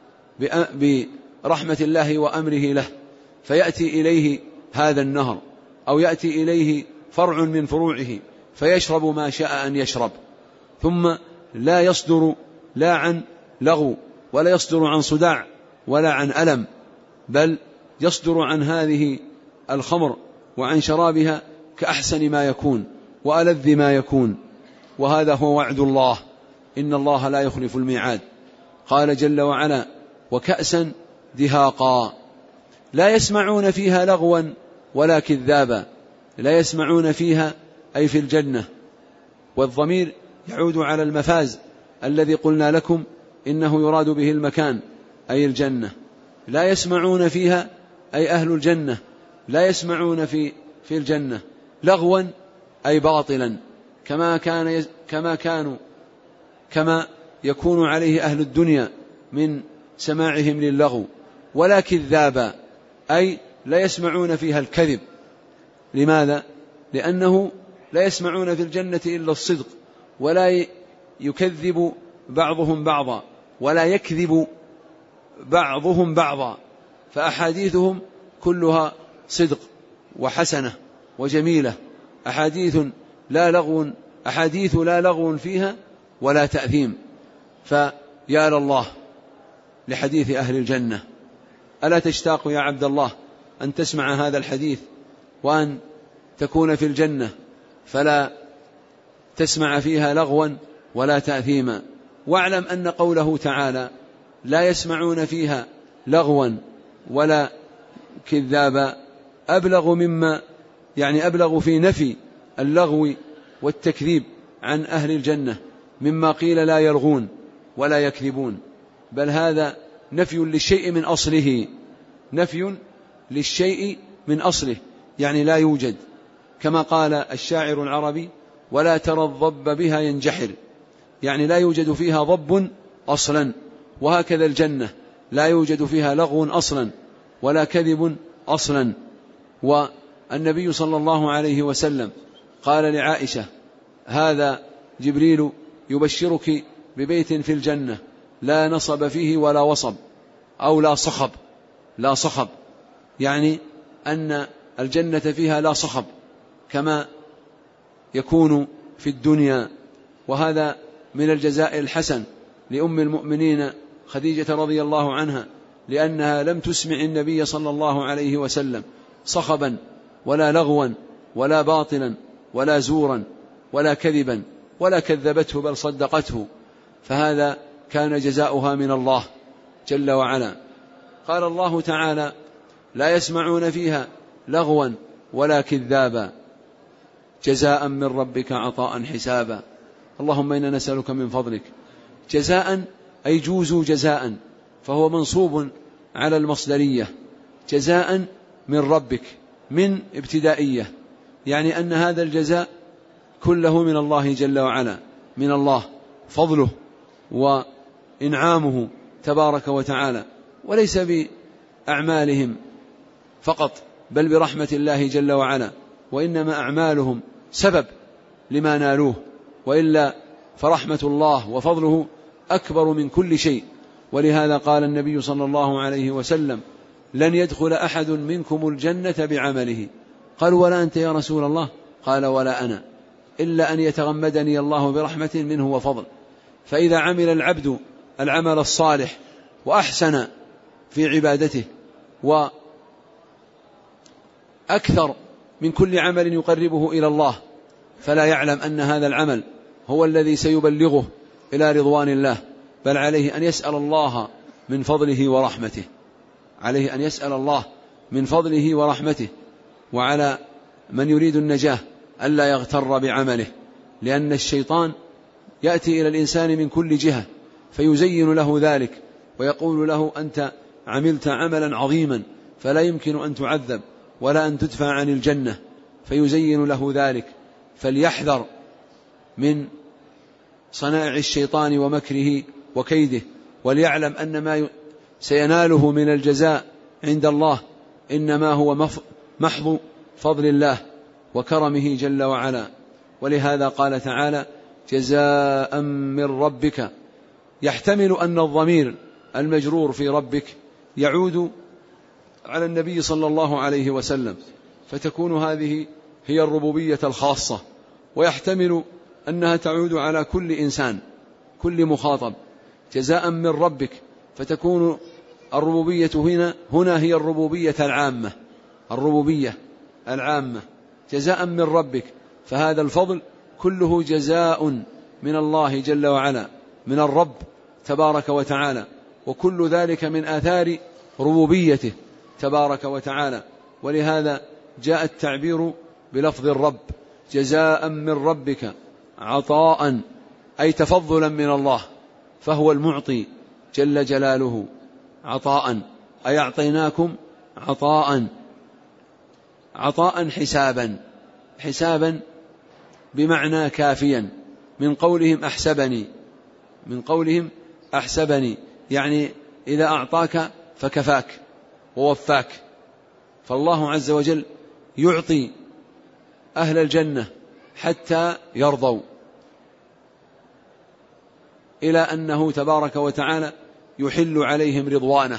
برحمة الله وأمره له، فيأتي إليه هذا النهر أو يأتي إليه فرع من فروعه فيشرب ما شاء أن يشرب، ثم لا يصدر لا عن لغو ولا يصدر عن صداع ولا عن ألم، بل يصدر عن هذه الخمر وعن شرابها كأحسن ما يكون وألذ ما يكون. وهذا هو وعد الله، إن الله لا يخلف الميعاد. قال جل وعلا وكأسا دهاقا لا يسمعون فيها لغوا ولا كذابا. لا يسمعون فيها أي في الجنة، والضمير يعود على المفاز الذي قلنا لكم إنه يراد به المكان أي الجنة. لا يسمعون فيها أي أهل الجنة لا يسمعون في في الجنة لغوا أي باطلا، كما كان كما كانوا كما يكون عليه أهل الدنيا من سماعهم للغو، ولا كذابا أي لا يسمعون فيها الكذب. لماذا؟ لأنه لا يسمعون في الجنة إلا الصدق، ولا يكذب بعضهم بعضا ولا يكذب بعضهم بعضا، فأحاديثهم كلها صدق وحسنة وجميلة، أحاديث لا لغو أحاديث لا لغو فيها ولا تأثيم. فيا لله لحديث أهل الجنة، ألا تشتاق يا عبد الله أن تسمع هذا الحديث وأن تكون في الجنة فلا تسمع فيها لغوا ولا تأثيما؟ واعلم أن قوله تعالى لا يسمعون فيها لغوا ولا كذابا أبلغ مما يعني أبلغ في نفي اللغو والتكذيب عن أهل الجنة مما قيل لا يلغون ولا يكذبون، بل هذا نفي للشيء من أصله، نفي للشيء من أصله، يعني لا يوجد، كما قال الشاعر العربي ولا ترى الضب بها ينجحر، يعني لا يوجد فيها ضب أصلا. وهكذا الجنة لا يوجد فيها لغو أصلا ولا كذب أصلا. والنبي صلى الله عليه وسلم قال لعائشة هذا جبريل يبشرك ببيت في الجنة لا نصب فيه ولا وصب، أو لا صخب لا صخب، يعني أن الجنة فيها لا صخب كما يكون في الدنيا. وهذا من الجزاء الحسن لأم المؤمنين خديجة رضي الله عنها، لأنها لم تسمع النبي صلى الله عليه وسلم صخبا ولا لغوا ولا باطلا ولا زورا ولا كذبا، ولا كذبته بل صدقته، فهذا كان جزاؤها من الله جل وعلا. قال الله تعالى: لا يسمعون فيها لغوا ولا كذابا جزاء من ربك عطاء حسابا. اللهم إنا نسألك من فضلك. جزاء أي جوزوا جزاء، فهو منصوب على المصدرية. جزاء من ربك، من ابتدائية، يعني أن هذا الجزاء كله من الله جل وعلا، من الله فضله وإنعامه تبارك وتعالى، وليس بأعمالهم فقط بل برحمة الله جل وعلا، وإنما أعمالهم سبب لما نالوه، وإلا فرحمة الله وفضله أكبر من كل شيء. ولهذا قال النبي صلى الله عليه وسلم: لن يدخل أحد منكم الجنة بعمله. قالوا: ولا أنت يا رسول الله؟ قال: ولا أنا، إلا أن يتغمدني الله برحمة منه وفضل. فإذا عمل العبد العمل الصالح وأحسن في عبادته وأكثر من كل عمل يقربه إلى الله، فلا يعلم أن هذا العمل هو الذي سيبلغه إلى رضوان الله، بل عليه أن يسأل الله من فضله ورحمته، عليه أن يسأل الله من فضله ورحمته. وعلى من يريد النجاة ألا يغتر بعمله، لأن الشيطان يأتي إلى الإنسان من كل جهة فيزين له ذلك ويقول له: أنت عملت عملا عظيما فلا يمكن أن تعذب ولا أن تدفع عن الجنة، فيزين له ذلك. فليحذر من صنائع الشيطان ومكره وكيده، وليعلم أن ما سيناله من الجزاء عند الله إنما هو محض فضل الله وكرمه جل وعلا. ولهذا قال تعالى: جزاء من ربك، يحتمل أن الضمير المجرور في ربك يعود على النبي صلى الله عليه وسلم، فتكون هذه هي الربوبية الخاصة، ويحتمل أنها تعود على كل إنسان، كل مخاطب. جزاء من ربك، فتكون الربوبية هنا هنا هي الربوبية العامة، الربوبية العامة جزاء من ربك، فهذا الفضل كله جزاء من الله جل وعلا، من الرب تبارك وتعالى، وكل ذلك من آثار ربوبيته تبارك وتعالى. ولهذا جاء التعبير بلفظ الرب: جزاء من ربك عطاء، أي تفضلا من الله، فهو المعطي جل جلاله. عطاء أي أعطيناكم عطاء، عطاء حسابا، حسابا بمعنى كافيا، من قولهم أحسبني، من قولهم أحسبني، يعني إذا أعطاك فكفاك ووفاك. فالله عز وجل يعطي أهل الجنة حتى يرضوا، إلى أنه تبارك وتعالى يحل عليهم رضوانه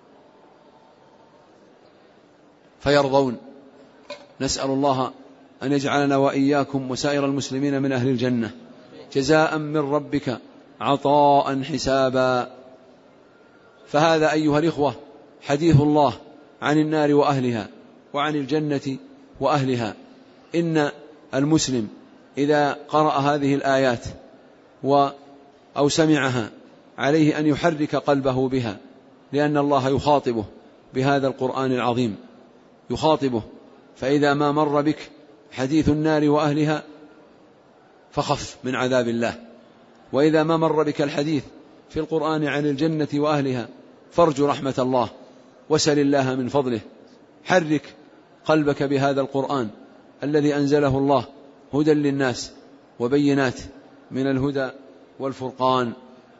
فيرضون. نسأل الله أن يجعلنا وإياكم وسائر المسلمين من أهل الجنة. جزاء من ربك عطاء حسابا. فهذا أيها الإخوة حديث الله عن النار وأهلها وعن الجنة وأهلها. إن المسلم إذا قرأ هذه الآيات و أو سمعها عليه أن يحرك قلبه بها، لأن الله يخاطبه بهذا القرآن العظيم، يخاطبه. فإذا ما مر بك حديث النار وأهلها فخف من عذاب الله، وإذا ما مر بك الحديث في القرآن عن الجنة وأهلها فارجو رحمة الله وسل الله من فضله. حرك قلبك بهذا القرآن الذي أنزله الله هدى للناس وبينات من الهدى والفرقان.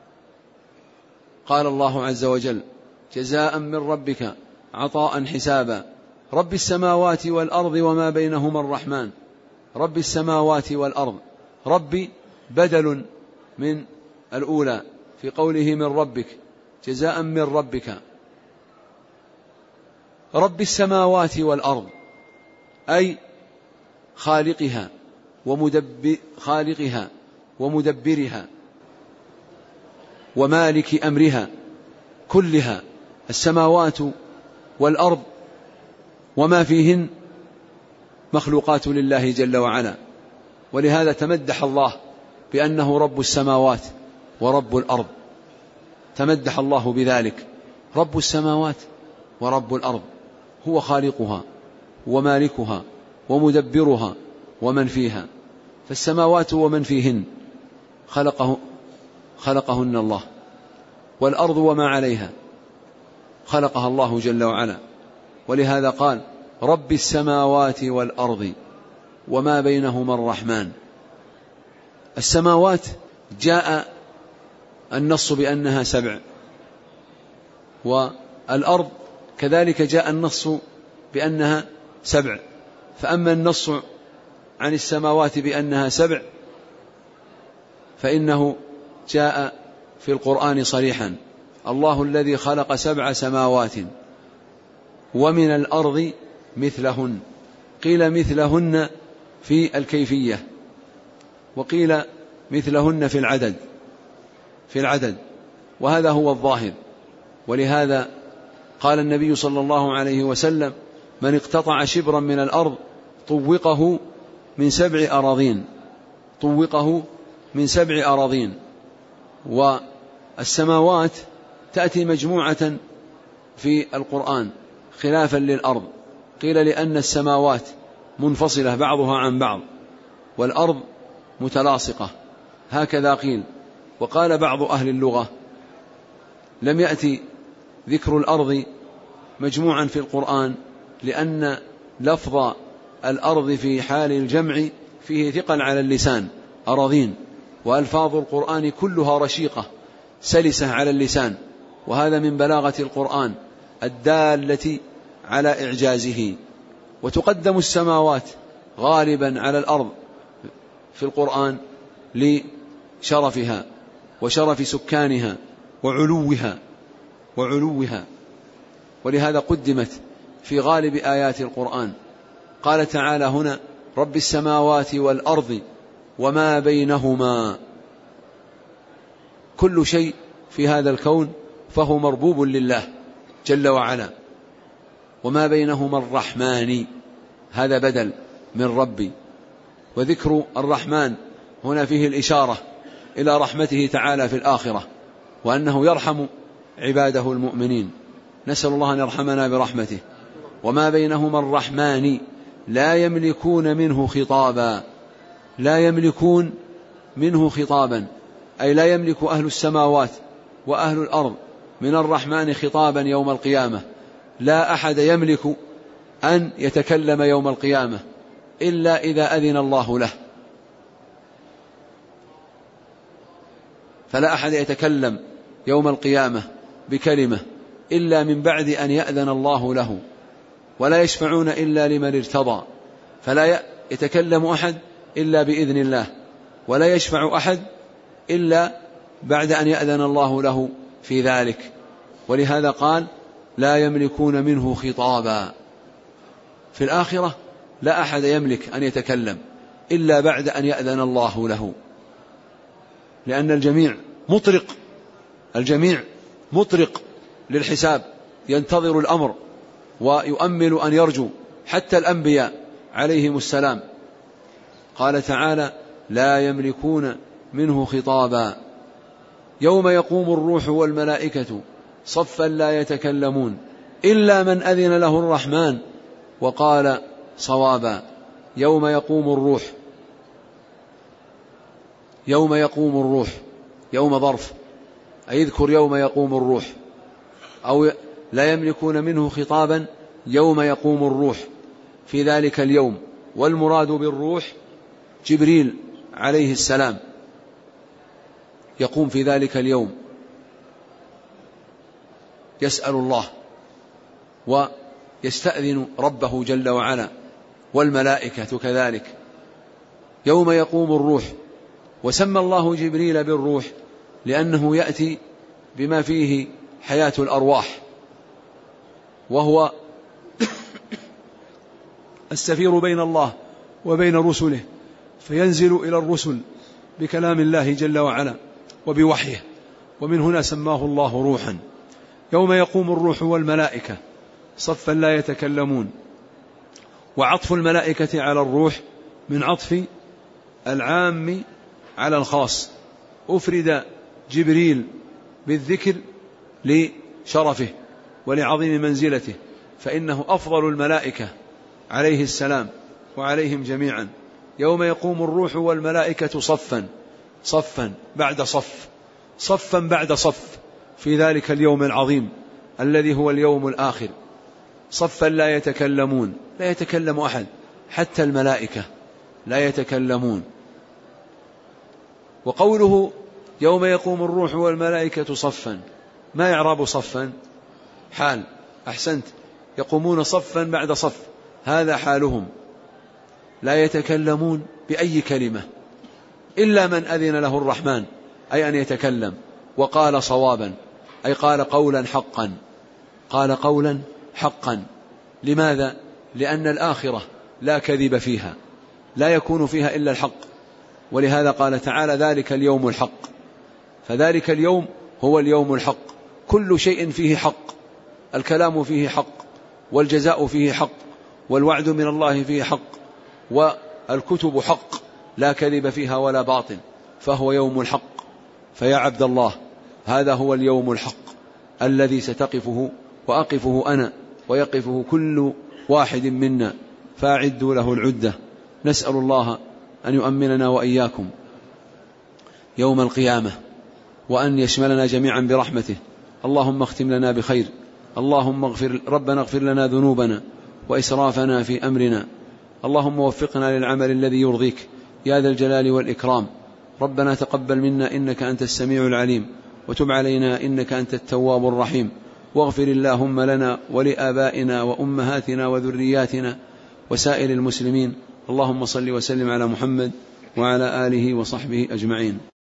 قال الله عز وجل: جزاء من ربك عطاء حسابا. رب السماوات والأرض وما بينهما الرحمن. رب السماوات والأرض، ربي بدل من الأولى في قوله من ربك، جزاء من ربك. رب السماوات والأرض أي خالقها ومدبر خالقها ومدبرها ومالك أمرها كلها، السماوات والأرض وما فيهن مخلوقات لله جل وعلا. ولهذا تمدح الله بأنه رب السماوات ورب الأرض، تمدح الله بذلك. رب السماوات ورب الأرض، هو خالقها ومالكها ومدبرها ومن فيها، فالسماوات ومن فيهن خلقه خلقهن الله، والأرض وما عليها خلقها الله جل وعلا. ولهذا قال رب السماوات والأرض وما بينهما الرحمن. السماوات جاء النص بأنها سبع، والأرض كذلك جاء النص بأنها سبع. فأما النص عن السماوات بأنها سبع فإنه جاء في القرآن صريحا: الله الذي خلق سبع سماوات ومن الأرض مثلهن. قيل مثلهن في الكيفية، وقيل مثلهن في العدد في العدد وهذا هو الظاهر. ولهذا قال النبي صلى الله عليه وسلم: من اقتطع شبرا من الأرض طوقه من سبع أراضين طوقه من سبع أراضين. والسماوات تأتي مجموعة في القرآن خلافا للأرض. قيل لأن السماوات منفصلة بعضها عن بعض والأرض متلاصقة، هكذا قيل. وقال بعض أهل اللغة: لم يأتي ذكر الأرض مجموعا في القرآن لأن لفظ الأرض في حال الجمع فيه ثقل على اللسان، أراضين، وألفاظ القرآن كلها رشيقة سلسة على اللسان، وهذا من بلاغة القرآن الدالة على إعجازه. وتقدم السماوات غالبا على الأرض في القرآن لشرفها وشرف سكانها وعلوها وعلوها ولهذا قدمت في غالب آيات القرآن. قال تعالى هنا: رب السماوات والأرض وما بينهما. كل شيء في هذا الكون فهو مربوب لله جل وعلا. وما بينهما الرحمن، هذا بدل من ربي. وذكر الرحمن هنا فيه الإشارة إلى رحمته تعالى في الآخرة، وأنه يرحم عباده المؤمنين. نسأل الله أن يرحمنا برحمته. وما بينهما الرحمن لا يملكون منه خطابا. لا يملكون منه خطابا، أي لا يملك أهل السماوات وأهل الأرض من الرحمن خطابا يوم القيامة. لا أحد يملك أن يتكلم يوم القيامة إلا إذا أذن الله له، فلا أحد يتكلم يوم القيامة بكلمة إلا من بعد أن يأذن الله له. ولا يشفعون إلا لمن ارتضى، فلا يتكلم أحد إلا بإذن الله، ولا يشفع أحد إلا بعد أن يأذن الله له في ذلك. ولهذا قال: لا يملكون منه خطابا. في الآخرة لا أحد يملك أن يتكلم إلا بعد أن يأذن الله له، لأن الجميع مطرق الجميع مطرق للحساب، ينتظر الأمر ويؤمل أن يرجو، حتى الأنبياء عليهم السلام. قال تعالى: لا يملكون منه خطابا. يوم يقوم الروح والملائكة صفا لا يتكلمون إلا من أذن له الرحمن وقال صوابا. يوم يقوم الروح يوم يقوم الروح يوم ظرف، أي اذكر يوم يقوم الروح. أو لا يملكون منه خطابا يوم يقوم الروح في ذلك اليوم. والمراد بالروح جبريل عليه السلام يقوم في ذلك اليوم يسأل الله ويستأذن ربه جل وعلا، والملائكة كذلك. يوم يقوم الروح. وسمى الله جبريل بالروح لأنه يأتي بما فيه حياة الأرواح، وهو السفير بين الله وبين رسله، فينزل إلى الرسل بكلام الله جل وعلا وبوحيه، ومن هنا سماه الله روحا. يوم يقوم الروح والملائكة صفا لا يتكلمون. وعطف الملائكة على الروح من عطف العام على الخاص، أفرد جبريل بالذكر لشرفه ولعظيم منزلته، فإنه أفضل الملائكة عليه السلام وعليهم جميعا. يوم يقوم الروح والملائكة صفا صفا بعد صف صفا بعد صف في ذلك اليوم العظيم الذي هو اليوم الآخر، صفا لا يتكلمون، لا يتكلم أحد، حتى الملائكة لا يتكلمون. وقوله يوم يقوم الروح والملائكة صفا، ما يعرب صفا؟ حال، أحسنت، يقومون صفا بعد صف، هذا حالهم، لا يتكلمون بأي كلمة إلا من أذن له الرحمن، أي أن يتكلم وقال صوابا، أي قال قولا حقا، قال قولا حقا. لماذا؟ لأن الآخرة لا كذب فيها، لا يكون فيها إلا الحق، ولهذا قال تعالى ذلك اليوم الحق، فذلك اليوم هو اليوم الحق، كل شيء فيه حق، الكلام فيه حق، والجزاء فيه حق، والوعد من الله فيه حق، والكتب حق لا كذب فيها ولا باطل، فهو يوم الحق. فيا عبد الله، هذا هو اليوم الحق الذي ستقفه وأقفه أنا ويقفه كل واحد منا، فاعدوا له العدة. نسأل الله أن يؤمننا وإياكم يوم القيامة، وأن يشملنا جميعا برحمته. اللهم اختم لنا بخير، اللهم اغفر ربنا اغفر لنا ذنوبنا وإسرافنا في أمرنا، اللهم وفقنا للعمل الذي يرضيك يا ذا الجلال والإكرام. ربنا تقبل منا إنك أنت السميع العليم، وتب علينا إنك أنت التواب الرحيم، واغفر اللهم لنا ولآبائنا وأمهاتنا وذرياتنا وسائر المسلمين. اللهم صل وسلم على محمد وعلى آله وصحبه أجمعين.